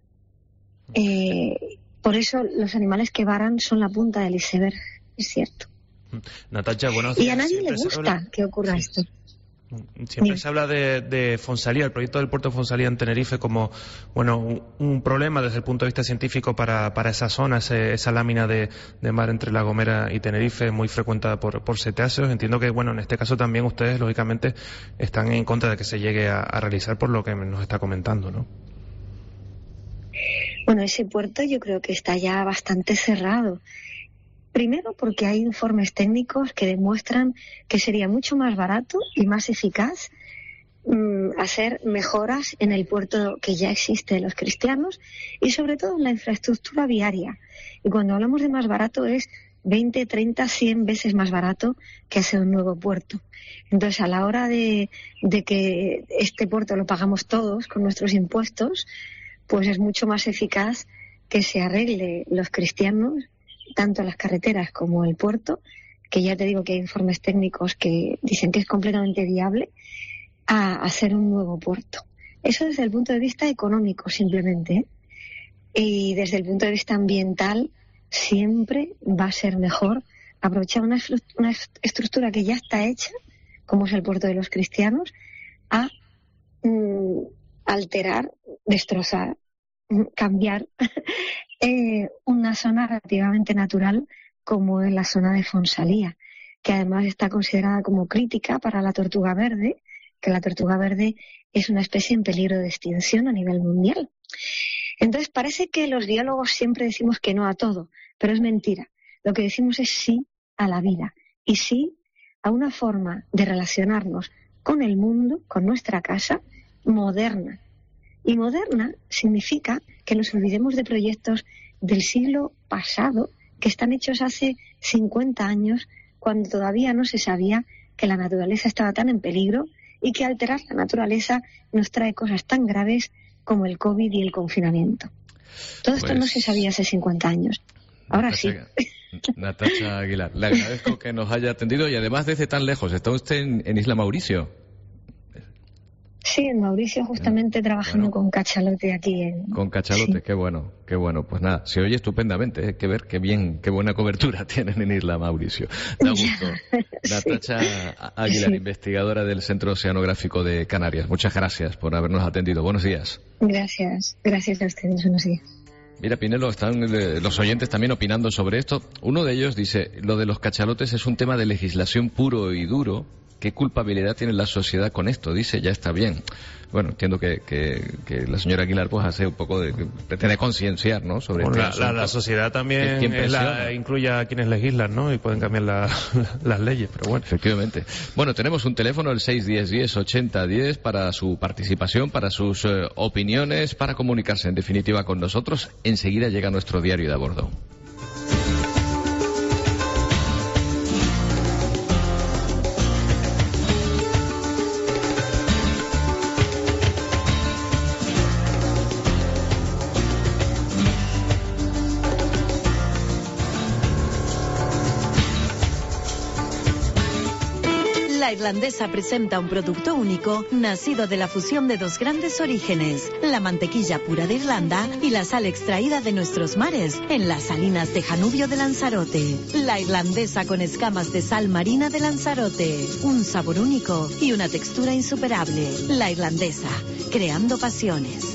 Por eso los animales que varan son la punta del iceberg, es cierto. Natacha, buenos días. Y a nadie le gusta que ocurra esto. Siempre se habla de Fonsalía, el proyecto del puerto de Fonsalía en Tenerife, como un problema desde el punto de vista científico para esa zona, esa lámina de mar entre La Gomera y Tenerife, muy frecuentada por cetáceos. Entiendo que, en este caso también ustedes, lógicamente, están en contra de que se llegue a realizar por lo que nos está comentando, ¿no? Bueno, ese puerto yo creo que está ya bastante cerrado. Primero porque hay informes técnicos que demuestran que sería mucho más barato y más eficaz hacer mejoras en el puerto que ya existe de Los Cristianos y sobre todo en la infraestructura viaria. Y cuando hablamos de más barato es 20, 30, 100 veces más barato que hacer un nuevo puerto. Entonces, a la hora de que este puerto lo pagamos todos con nuestros impuestos, pues es mucho más eficaz que se arregle Los Cristianos, tanto las carreteras como el puerto, que ya te digo que hay informes técnicos que dicen que es completamente viable, a hacer un nuevo puerto. Eso desde el punto de vista económico, simplemente, ¿eh? Y desde el punto de vista ambiental, siempre va a ser mejor aprovechar una estructura que ya está hecha, como es el puerto de Los Cristianos, a alterar, destrozar, cambiar una zona relativamente natural como es la zona de Fonsalía, que además está considerada como crítica para la tortuga verde, que la tortuga verde es una especie en peligro de extinción a nivel mundial. Entonces parece que los biólogos siempre decimos que no a todo, pero es mentira. Lo que decimos es sí a la vida y sí a una forma de relacionarnos con el mundo, con nuestra casa, moderna. Y moderna significa que nos olvidemos de proyectos del siglo pasado que están hechos hace 50 años, cuando todavía no se sabía que la naturaleza estaba tan en peligro y que alterar la naturaleza nos trae cosas tan graves como el COVID y el confinamiento. Todo esto no se sabía hace 50 años. Ahora Natacha, sí. Natacha Aguilar, le agradezco que nos haya atendido y además desde tan lejos. ¿Está usted en Isla Mauricio? Sí, en Mauricio, justamente trabajando con cachalote aquí. Con cachalote, sí. Qué bueno. Pues nada, se oye estupendamente. Hay que ver qué buena cobertura tienen en Isla Mauricio. Da gusto. Natacha Aguilar, investigadora del Centro Oceanográfico de Canarias. Muchas gracias por habernos atendido. Buenos días. Gracias a ustedes. Buenos días. Mira, Pinelo, están los oyentes también opinando sobre esto. Uno de ellos dice, lo de los cachalotes es un tema de legislación puro y duro. ¿Qué culpabilidad tiene la sociedad con esto? Dice, ya está bien. Bueno, entiendo que la señora Aguilar pues hace un poco pretende concienciar, ¿no? Sobre la sociedad también incluye a quienes legislan, ¿no? Y pueden cambiar las leyes, pero bueno. Efectivamente. Bueno, tenemos un teléfono, el 610-10-80-10, para su participación, para sus opiniones, para comunicarse en definitiva con nosotros. Enseguida llega nuestro diario de a bordo. Irlandesa presenta un producto único nacido de la fusión de dos grandes orígenes, la mantequilla pura de Irlanda y la sal extraída de nuestros mares en las salinas de Janubio de Lanzarote. La Irlandesa con escamas de sal marina de Lanzarote, un sabor único y una textura insuperable. La Irlandesa, creando pasiones.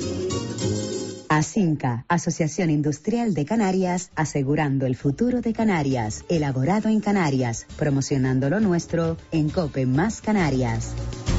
Asinca, Asociación Industrial de Canarias, asegurando el futuro de Canarias, elaborado en Canarias, promocionando lo nuestro en COPE Más Canarias.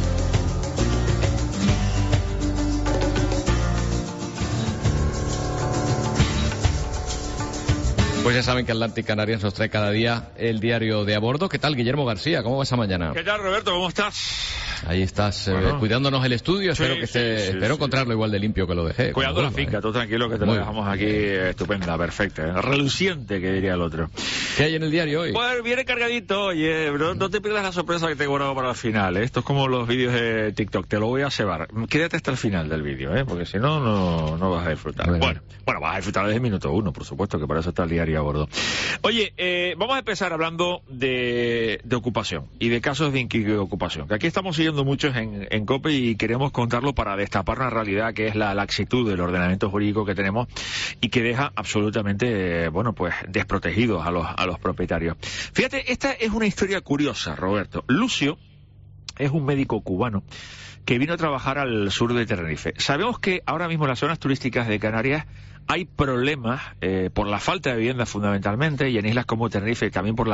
Pues ya saben que Atlantic Canarias nos trae cada día el diario de a bordo. ¿Qué tal, Guillermo García? ¿Cómo va esa mañana? ¿Qué tal, Roberto? ¿Cómo estás? Ahí estás, cuidándonos el estudio. Espero que espero encontrarlo igual de limpio que lo dejé. Cuidando la finca, tú tranquilo que te lo dejamos aquí estupenda, perfecta, reluciente, que diría el otro. ¿Qué hay en el diario hoy? Pues viene cargadito, oye, no te pierdas la sorpresa que te he guardado para el final, ¿eh? Esto es como los vídeos de TikTok, te lo voy a cebar. Quédate hasta el final del vídeo, porque si no, no vas a disfrutar. Bueno, vas a disfrutar desde el minuto 1, por supuesto, que para eso está el diario a bordo. Oye, vamos a empezar hablando de ocupación y de casos de ocupación, que aquí estamos siguiendo muchos en COPE y queremos contarlo para destapar una realidad que es la laxitud del ordenamiento jurídico que tenemos y que deja absolutamente, pues desprotegidos a los propietarios. Fíjate, esta es una historia curiosa, Roberto. Lucio es un médico cubano que vino a trabajar al sur de Tenerife. Sabemos que ahora mismo en las zonas turísticas de Canarias hay problemas por la falta de vivienda fundamentalmente, y en islas como Tenerife también por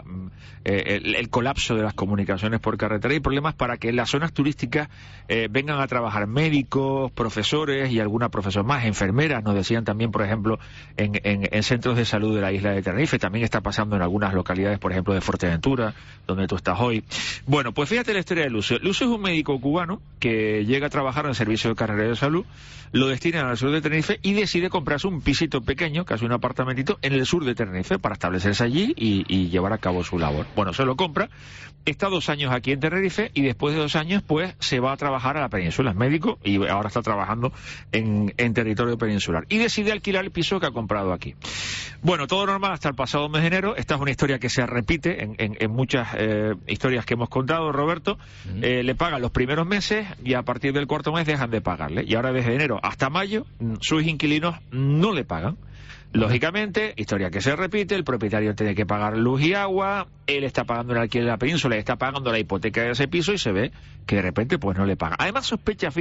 el colapso de las comunicaciones por carretera. Hay problemas para que en las zonas turísticas vengan a trabajar médicos, profesores y alguna profesión más, enfermeras, nos decían también, por ejemplo, en centros de salud de la isla de Tenerife. También está pasando en algunas localidades, por ejemplo, de Fuerteventura, donde tú estás hoy. Bueno, pues fíjate la historia de Lucio. Lucio es un médico cubano que llega a trabajar en el Servicio de Canario de Salud, lo destinan al sur de Tenerife y decide comprarse un pisito pequeño, casi un apartamentito, en el sur de Tenerife para establecerse allí y llevar a cabo su labor. Bueno, se lo compra, está 2 años aquí en Tenerife y después de 2 años pues se va a trabajar a la península. Es médico y ahora está trabajando en territorio peninsular y decide alquilar el piso que ha comprado aquí. Bueno, todo normal hasta el pasado mes de enero. Esta es una historia que se repite en muchas historias que hemos contado, Roberto. Le pagan los primeros meses y a partir del 4º mes dejan de pagarle. Y ahora desde enero hasta mayo sus inquilinos no le pagan. Lógicamente, historia que se repite, el propietario tiene que pagar luz y agua, él está pagando el alquiler de la península, está pagando la hipoteca de ese piso y se ve que de repente pues no le paga. Además sospecha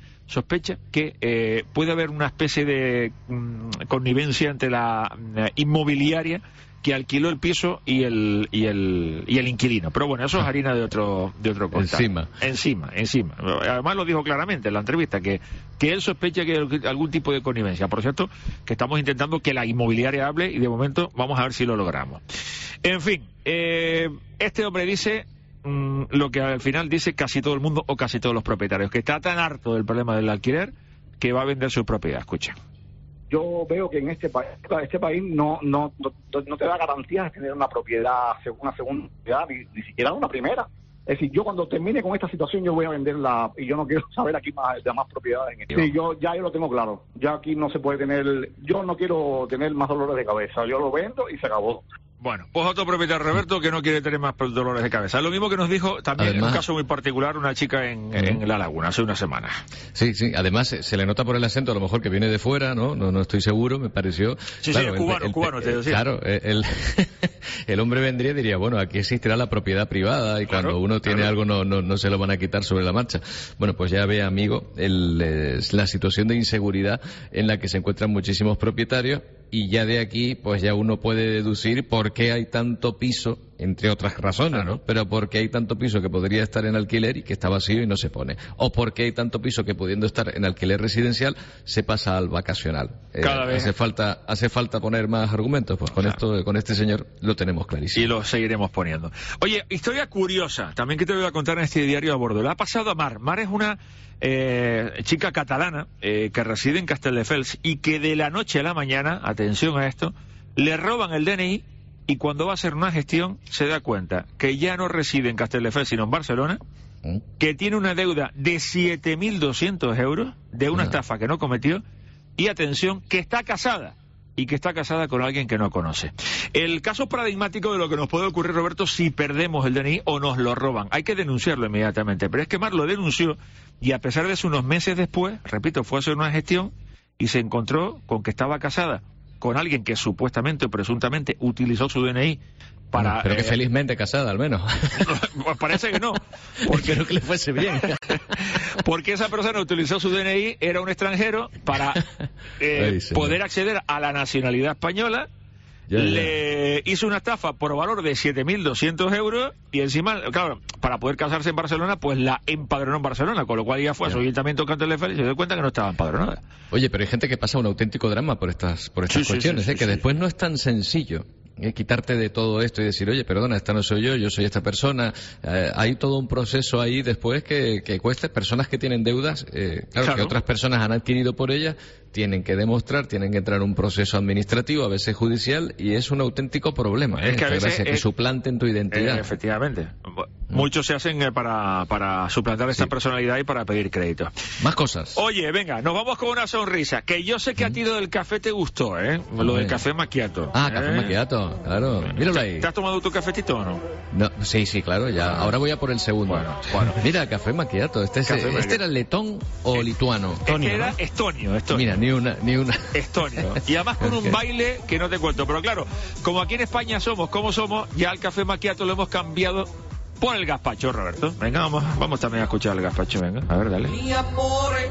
que puede haber una especie de connivencia entre la inmobiliaria que alquiló el piso y el inquilino. Pero bueno, eso es harina de otro costal. Encima. Además lo dijo claramente en la entrevista, que él sospecha que hay algún tipo de connivencia. Por cierto, que estamos intentando que la inmobiliaria hable y de momento vamos a ver si lo logramos. En fin, este hombre dice lo que al final dice casi todo el mundo o casi todos los propietarios, que está tan harto del problema del alquiler que va a vender su propiedad. Escucha. Yo veo que en este país no te da garantías de tener una propiedad, una segunda propiedad, ni siquiera una primera. Es decir, yo cuando termine con esta situación yo voy a venderla y yo no quiero saber aquí más propiedades. Sí, yo lo tengo claro. Ya aquí no se puede yo no quiero tener más dolores de cabeza. Yo lo vendo y se acabó. Bueno, pues otro propietario, Roberto, que no quiere tener más dolores de cabeza. Lo mismo que nos dijo también, además, en un caso muy particular, una chica en La Laguna, hace una semana. Sí, además se le nota por el acento, a lo mejor que viene de fuera, no estoy seguro, me pareció. Sí, claro, es cubano, te decía. Claro, el hombre vendría y diría, bueno, aquí existirá la propiedad privada y cuando uno tiene algo no se lo van a quitar sobre la marcha. Bueno, pues ya ve, amigo, la situación de inseguridad en la que se encuentran muchísimos propietarios. Y ya de aquí, pues ya uno puede deducir por qué hay tanto piso, entre otras razones, ¿no? Pero por qué hay tanto piso que podría estar en alquiler y que está vacío y no se pone. O por qué hay tanto piso que pudiendo estar en alquiler residencial se pasa al vacacional. Cada vez hace falta poner más argumentos. Pues con este señor lo tenemos clarísimo. Y lo seguiremos poniendo. Oye, historia curiosa, también que te voy a contar en este diario a bordo. Le ha pasado a Mar. Mar es una chica catalana que reside en Castelldefels y que de la noche a la mañana, atención a esto, le roban el DNI y cuando va a hacer una gestión se da cuenta que ya no reside en Castelldefels sino en Barcelona, que tiene una deuda de 7.200 euros de una estafa que no cometió y atención, que está casada y que está casada con alguien que no conoce. El caso paradigmático de lo que nos puede ocurrir, Roberto, si perdemos el DNI o nos lo roban. Hay que denunciarlo inmediatamente. Pero es que Mar lo denunció y a pesar de eso, unos meses después, repito, fue a hacer una gestión y se encontró con que estaba casada con alguien que supuestamente o presuntamente utilizó su DNI para... Pero que felizmente casada, al menos. Pues parece que no. Porque espero que le fuese bien. Porque esa persona utilizó su DNI, era un extranjero, para poder acceder a la nacionalidad española. Le hizo una estafa por valor de 7.200 euros y encima, claro, para poder casarse en Barcelona, pues la empadronó en Barcelona, con lo cual ella fue a su ayuntamiento Cantelefel y se dio cuenta que no estaba empadronada. Oye, pero hay gente que pasa un auténtico drama por estas cuestiones, que después no es tan sencillo quitarte de todo esto y decir, oye, perdona, esta no soy yo soy esta persona. Hay todo un proceso ahí después que cuesta. Personas que tienen deudas, claro, que otras personas han adquirido por ellas, tienen que demostrar, tienen que entrar en un proceso administrativo, a veces judicial, y es un auténtico problema. Es que a veces que suplanten tu identidad. Efectivamente. Muchos se hacen para suplantar esta personalidad y para pedir crédito. Más cosas. Oye, venga, nos vamos con una sonrisa, que yo sé que a ti lo del café te gustó, lo del café macchiato. Café macchiato, claro. Míralo ahí. ¿Te has tomado tu cafetito o no? No, sí, claro, ya. Ahora voy a por el segundo. Bueno. Mira, café macchiato. ¿Este era letón o lituano? Este era estonio. Mira, ni una. Estonio. Y además con un baile que no te cuento. Pero claro, como aquí en España somos como somos, ya el café macchiato lo hemos cambiado por el gazpacho, Roberto. Venga, vamos también a escuchar el gazpacho, venga. A ver, dale. Mi amore,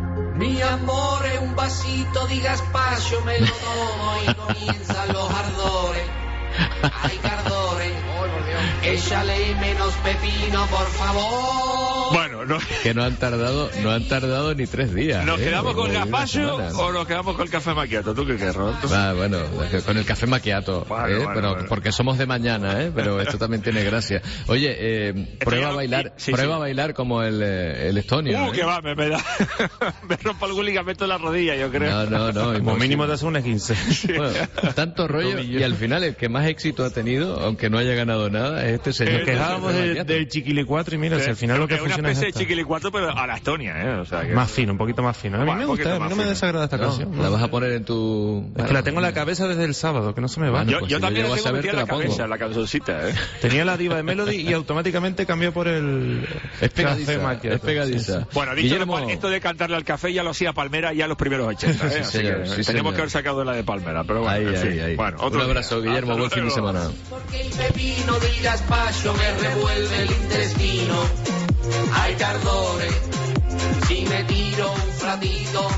un vasito di gazpacho me lo tomo y comienzan los ardores. Ay, cardores, échale menos pepino, por favor. Bueno, que no han tardado ni 3 días. ¿Nos quedamos con el gazpacho o nos quedamos con el café macchiato? ¿Tú qué crees, Roberto? Bueno, con el café macchiato, pero porque somos de mañana, pero esto también tiene gracia. Oye, prueba a bailar como el estonio. Que va, me rompo algún ligamento en la rodilla, yo creo. No. Como mínimo te hace un 15. Bueno, tanto rollo, y al final el que más éxito ha tenido, aunque no haya ganado nada, es este señor. Nos quejábamos del chiquilicuatro y mira, si al final lo que funciona es una especie de chiquilicuatro, pero a la Estonia, o sea que... Más fino, un poquito más fino. A mí me gusta, a mí no me desagrada esta canción. La vas a poner en tu... Es que la tengo en la cabeza desde el sábado, que no se me va. Yo también la tengo metida en la cabeza, la canzoncita, Tenía la diva de Melody y automáticamente cambió por el... Es pegadiza. Bueno, dicho lo cual, esto de cantarle al café ya lo hacía Palmera ya en los primeros 80, tenemos que haber sacado la de Palmera, pero bueno, ahí. Un abrazo, Guillermo, buen fin de semana. Porque el pepino del gazpacho me revuelve el intestino. Hay cardores, si me tiro un fratito.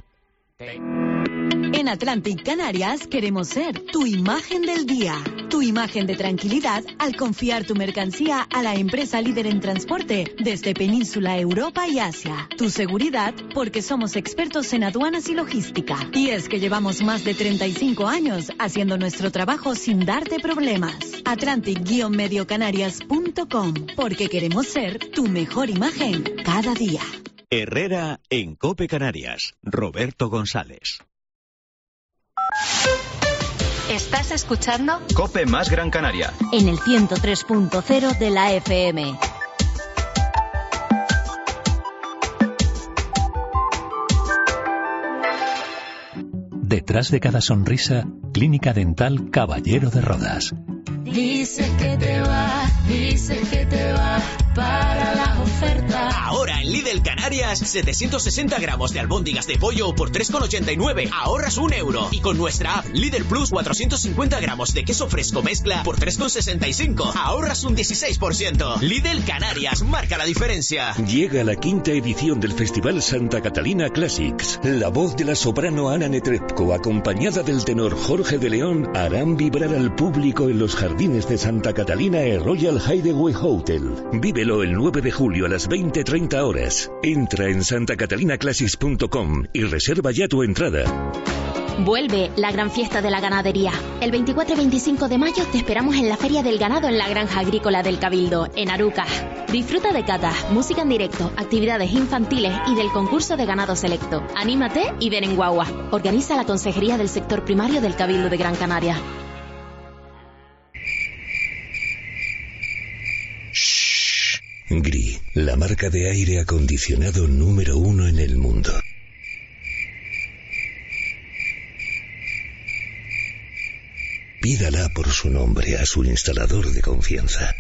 En Atlantic Canarias queremos ser tu imagen del día, tu imagen de tranquilidad al confiar tu mercancía a la empresa líder en transporte desde Península, Europa y Asia. Tu seguridad porque somos expertos en aduanas y logística. Y es que llevamos más de 35 años haciendo nuestro trabajo sin darte problemas. Atlantic-mediocanarias.com, porque queremos ser tu mejor imagen cada día. Herrera en COPE Canarias. Roberto González. ¿Estás escuchando? COPE más Gran Canaria. En el 103.0 de la FM. Detrás de cada sonrisa, Clínica Dental Caballero de Rodas. Dice que te va para las ofertas. Ahora en Lidl Canarias, 760 gramos de albóndigas de pollo por 3,89. Ahorras €1. Y con nuestra app Lidl Plus, 450 gramos de queso fresco mezcla por 3,65. Ahorras un 16%. Lidl Canarias, marca la diferencia. Llega la 5ª edición del Festival Santa Catalina Classics. La voz de la soprano Ana Netrebko, acompañada del tenor Jorge de León, harán vibrar al público en los jardines de Santa Catalina y Royal Hideaway Hotel. Vívelo el 9 de julio a las 20:30 horas. Entra en santacatalinaclassics.com y reserva ya tu entrada. Vuelve la gran fiesta de la ganadería. El 24 y 25 de mayo te esperamos en la Feria del Ganado en la Granja Agrícola del Cabildo, en Arucas. Disfruta de catas, música en directo, actividades infantiles y del concurso de ganado selecto. Anímate y ven en guagua. Organiza la Consejería del Sector Primario del Cabildo de Gran Canaria. Gri, la marca de aire acondicionado número 1 en el mundo. pídala por su nombre a su instalador de confianza.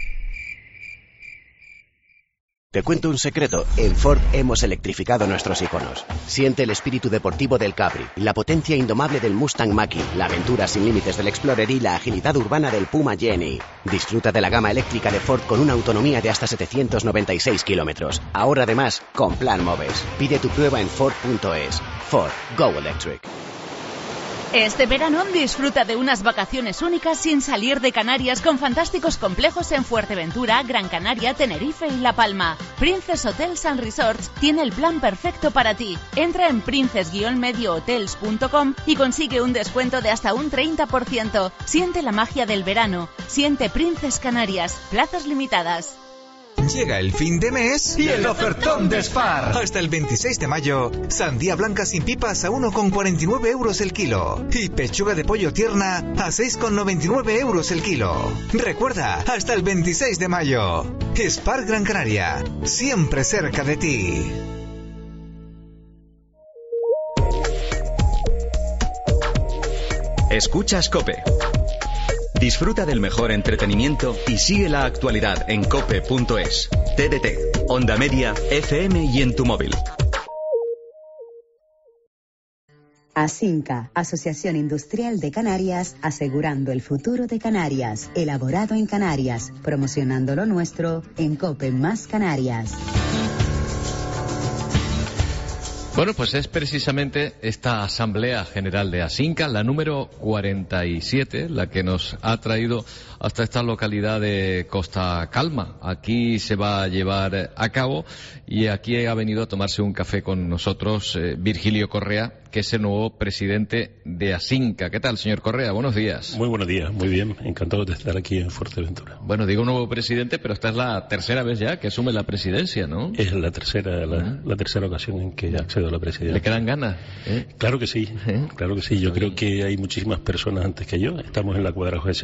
Te cuento un secreto, en Ford hemos electrificado nuestros iconos. Siente el espíritu deportivo del Capri, la potencia indomable del Mustang Mach-E, la aventura sin límites del Explorer y la agilidad urbana del Puma Jenny. Disfruta de la gama eléctrica de Ford con una autonomía de hasta 796 kilómetros. Ahora además, con Plan Moves. Pide tu prueba en Ford.es. Ford, Go Electric. Este verano disfruta de unas vacaciones únicas sin salir de Canarias con fantásticos complejos en Fuerteventura, Gran Canaria, Tenerife y La Palma. Princess Hotels and Resorts tiene el plan perfecto para ti. Entra en princess-mediohotels.com y consigue un descuento de hasta un 30%. Siente la magia del verano. Siente Princess Canarias. Plazas limitadas. Llega el fin de mes y el ofertón de Spar. Hasta el 26 de mayo, sandía blanca sin pipas a 1,49 euros el kilo. Y pechuga de pollo tierna a 6,99 euros el kilo. Recuerda, hasta el 26 de mayo. Spar Gran Canaria, siempre cerca de ti. Escuchas COPE. Disfruta del mejor entretenimiento y sigue la actualidad en cope.es, TDT, Onda Media, FM y en tu móvil. Asinca, Asociación Industrial de Canarias, asegurando el futuro de Canarias. Elaborado en Canarias, promocionando lo nuestro en COPE más Canarias. Bueno, pues es precisamente esta Asamblea General de Asinca, la número 47, la que nos ha traído hasta esta localidad de Costa Calma. Aquí se va a llevar a cabo y aquí ha venido a tomarse un café con nosotros Virgilio Correa, que es el nuevo presidente de Asinca. ¿Qué tal, señor Correa? Buenos días. Muy buenos días, muy bien. Encantado de estar aquí en Fuerteventura. Bueno, digo nuevo presidente, pero esta es la tercera vez ya que asume la presidencia, ¿no? Es la tercera ocasión en que accedo a la presidencia. ¿Le quedan ganas? Claro que sí, claro que sí. Yo creo que hay muchísimas personas antes que yo. Estamos en la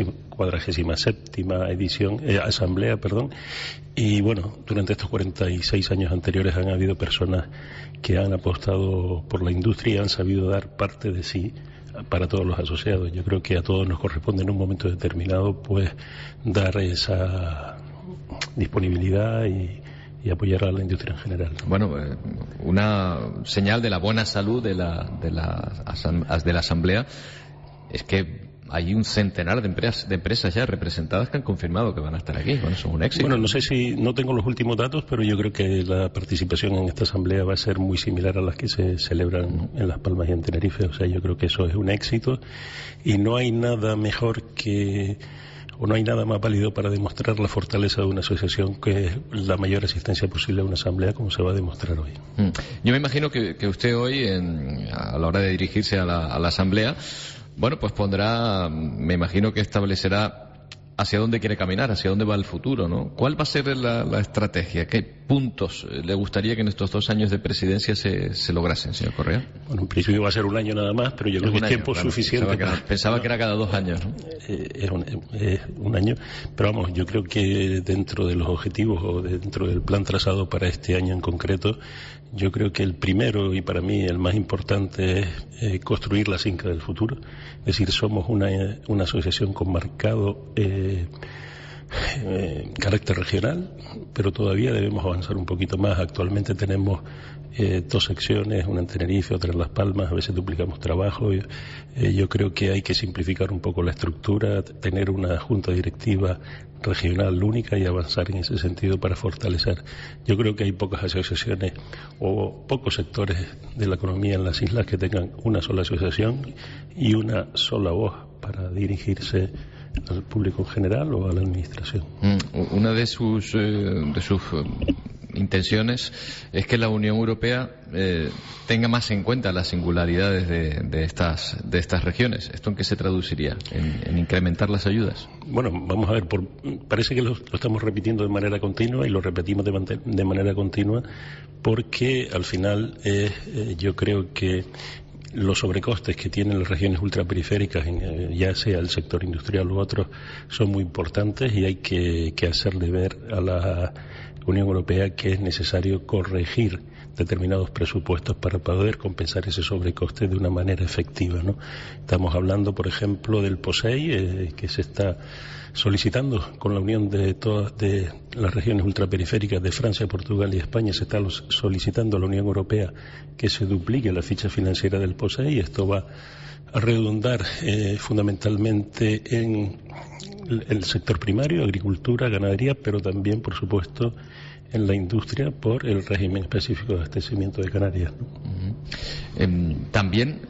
47ª edición, asamblea, y bueno, durante estos 46 años anteriores han habido personas que han apostado por la industria y han sabido dar parte de sí para todos los asociados. Yo creo que a todos nos corresponde en un momento determinado pues dar esa disponibilidad y apoyar a la industria en general. Bueno, una señal de la buena salud de la Asamblea es que hay un centenar de empresas ya representadas que han confirmado que van a estar aquí. Bueno, eso es un éxito. Bueno, no tengo los últimos datos, pero yo creo que la participación en esta asamblea va a ser muy similar a las que se celebran en Las Palmas y en Tenerife. O sea, yo creo que eso es un éxito y no hay nada mejor no hay nada más válido para demostrar la fortaleza de una asociación que la mayor asistencia posible a una asamblea, como se va a demostrar hoy. Yo me imagino que usted hoy, a la hora de dirigirse a la asamblea, bueno, pues me imagino que establecerá hacia dónde quiere caminar, hacia dónde va el futuro, ¿no? ¿Cuál va a ser la estrategia? ¿Qué puntos le gustaría que en estos 2 años de presidencia se lograsen, señor Correa? Bueno, en principio va a ser un año nada más, pero yo creo que es tiempo suficiente. Pensaba que era cada 2 años, ¿no? Es un año, pero vamos, yo creo que dentro de los objetivos o dentro del plan trazado para este año en concreto, yo creo que el primero y para mí el más importante es construir la Asinca del futuro. Es decir, somos una asociación con marcado carácter regional, pero todavía debemos avanzar un poquito más. Actualmente tenemos 2 secciones, una en Tenerife, otra en Las Palmas, a veces duplicamos trabajo. Yo creo que hay que simplificar un poco la estructura, tener una junta directiva regional única y avanzar en ese sentido para fortalecer. Yo creo que hay pocas asociaciones o pocos sectores de la economía en las islas que tengan una sola asociación y una sola voz para dirigirse al público en general o a la administración. Una de sus intenciones es que la Unión Europea tenga más en cuenta las singularidades de estas regiones. ¿Esto en qué se traduciría? ¿En incrementar las ayudas? Bueno, vamos a ver, parece que lo estamos repitiendo de manera continua y lo repetimos de manera continua porque al final yo creo que los sobrecostes que tienen las regiones ultraperiféricas, ya sea el sector industrial u otros, son muy importantes y hay que hacerle ver a la Unión Europea que es necesario corregir determinados presupuestos para poder compensar ese sobrecoste de una manera efectiva, ¿no? Estamos hablando, por ejemplo, del POSEI, que se está solicitando con la unión de todas de las regiones ultraperiféricas de Francia, Portugal y España. Se está solicitando a la Unión Europea que se duplique la ficha financiera del POSEI. Esto va a redundar fundamentalmente en el sector primario, agricultura, ganadería, pero también, por supuesto, en la industria por el régimen específico de abastecimiento de Canarias, ¿no? También,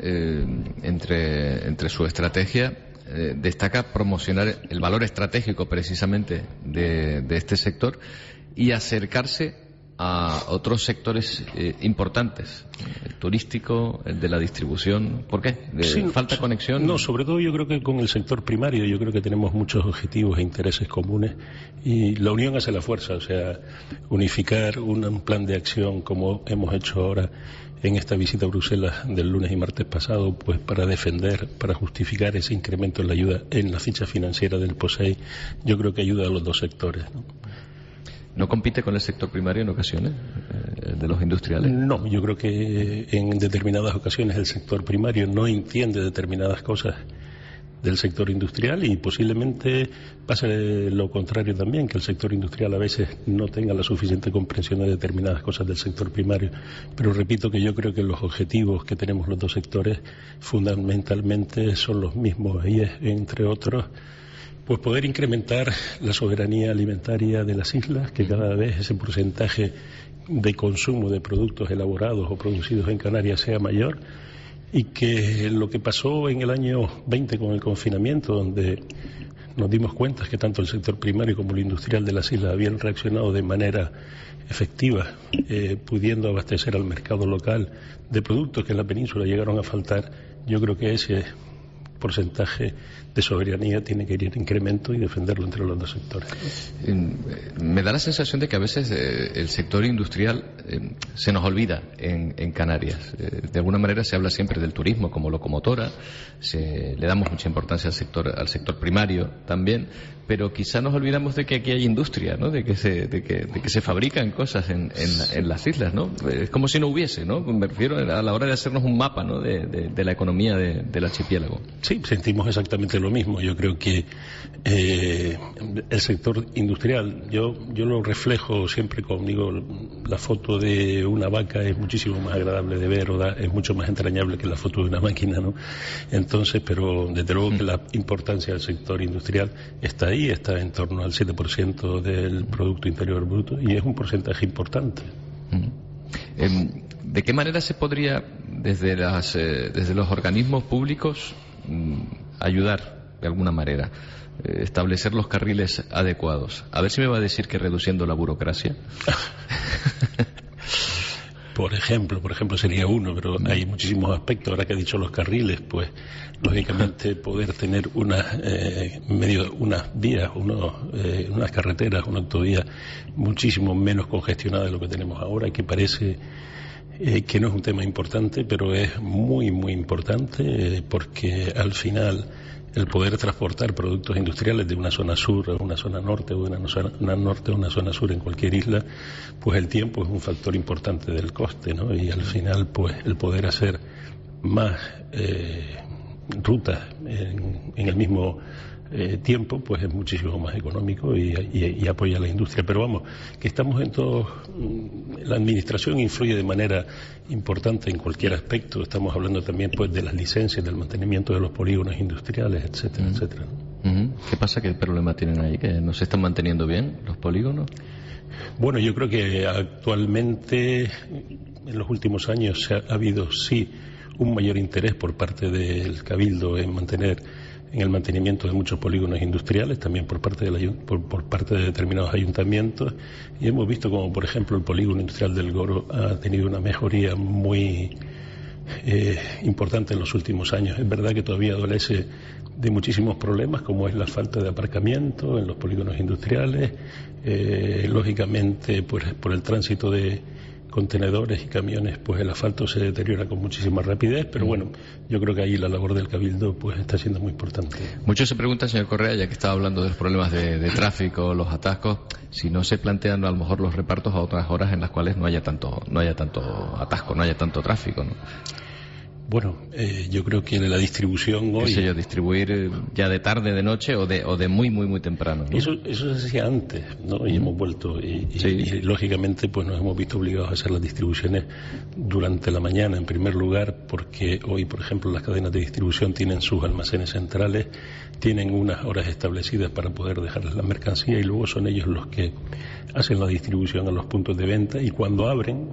entre su estrategia, destaca promocionar el valor estratégico precisamente de este sector y acercarse a otros sectores importantes, el turístico, el de la distribución. ¿Por qué? ¿Falta conexión? No, sobre todo yo creo que con el sector primario, yo creo que tenemos muchos objetivos e intereses comunes y la unión hace la fuerza, o sea, unificar un plan de acción como hemos hecho ahora en esta visita a Bruselas del lunes y martes pasado, pues para defender, para justificar ese incremento en la ayuda, en la ficha financiera del POSEI, yo creo que ayuda a los dos sectores, ¿no? ¿No compite con el sector primario en ocasiones, de los industriales? No, yo creo que en determinadas ocasiones el sector primario no entiende determinadas cosas del sector industrial y posiblemente pase lo contrario también, que el sector industrial a veces no tenga la suficiente comprensión de determinadas cosas del sector primario. Pero repito que yo creo que los objetivos que tenemos los dos sectores fundamentalmente son los mismos. Ahí es, entre otros, pues poder incrementar la soberanía alimentaria de las islas, que cada vez ese porcentaje de consumo de productos elaborados o producidos en Canarias sea mayor, y que lo que pasó en el año 20 con el confinamiento, donde nos dimos cuenta que tanto el sector primario como el industrial de las islas habían reaccionado de manera efectiva, pudiendo abastecer al mercado local de productos que en la península llegaron a faltar. Yo creo que ese porcentaje de soberanía tiene que ir en incremento y defenderlo entre los dos sectores. Me da la sensación de que a veces el sector industrial se nos olvida en Canarias. De alguna manera se habla siempre del turismo como locomotora, le damos mucha importancia al sector primario también, pero quizá nos olvidamos de que aquí hay industria, ¿no? de que se fabrican cosas en las islas, ¿no? Es como si no hubiese, ¿no? Me refiero a la hora de hacernos un mapa, ¿no? de la economía del archipiélago. Sí, sentimos exactamente lo mismo. Yo creo que el sector industrial, yo lo reflejo siempre conmigo. La foto de una vaca es muchísimo más agradable de ver, es mucho más entrañable que la foto de una máquina, ¿no? Entonces, pero desde luego que la importancia del sector industrial está ahí, está en torno al 7% del Producto Interior Bruto y es un porcentaje importante. ¿De qué manera se podría, desde los organismos públicos, ayudar de alguna manera, establecer los carriles adecuados? A ver si me va a decir que reduciendo la burocracia. Por ejemplo sería uno, pero hay muchísimos aspectos. Ahora que ha dicho los carriles, pues lógicamente poder tener unas vías, unas carreteras, una autovía muchísimo menos congestionada de lo que tenemos ahora, que parece que no es un tema importante, pero es muy, muy importante, porque al final el poder transportar productos industriales de una zona sur a una zona norte o de una zona norte a una zona sur en cualquier isla, pues el tiempo es un factor importante del coste, ¿no? Y al final, pues el poder hacer más rutas en el mismo tiempo, pues es muchísimo más económico y apoya a la industria. Pero vamos, que estamos en todo. La administración influye de manera importante en cualquier aspecto. Estamos hablando también, pues, de las licencias, del mantenimiento de los polígonos industriales, etcétera, etcétera. ¿Qué pasa? ¿Qué problema tienen ahí? ¿Que no se están manteniendo bien los polígonos? Bueno, yo creo que actualmente, en los últimos años, ha habido, sí, un mayor interés por parte del Cabildo en el mantenimiento de muchos polígonos industriales, también por parte de determinados ayuntamientos, y hemos visto como, por ejemplo, el polígono industrial del Goro ha tenido una mejoría muy importante en los últimos años. Es verdad que todavía adolece de muchísimos problemas, como es la falta de aparcamiento en los polígonos industriales, lógicamente por el tránsito de contenedores y camiones, pues el asfalto se deteriora con muchísima rapidez, pero bueno, yo creo que ahí la labor del Cabildo pues está siendo muy importante. Mucho se pregunta, señor Correa, ya que estaba hablando de los problemas de tráfico, los atascos, si no se plantean a lo mejor los repartos a otras horas en las cuales no haya tanto atasco, no haya tanto tráfico, ¿no? Bueno, yo creo que la distribución hoy... distribuir ya de tarde, de noche o de muy, muy, muy temprano, ¿no? Eso se hacía antes, ¿no? Y hemos vuelto y lógicamente pues nos hemos visto obligados a hacer las distribuciones durante la mañana, en primer lugar, porque hoy, por ejemplo, las cadenas de distribución tienen sus almacenes centrales, tienen unas horas establecidas para poder dejarles la mercancía y luego son ellos los que hacen la distribución a los puntos de venta y cuando abren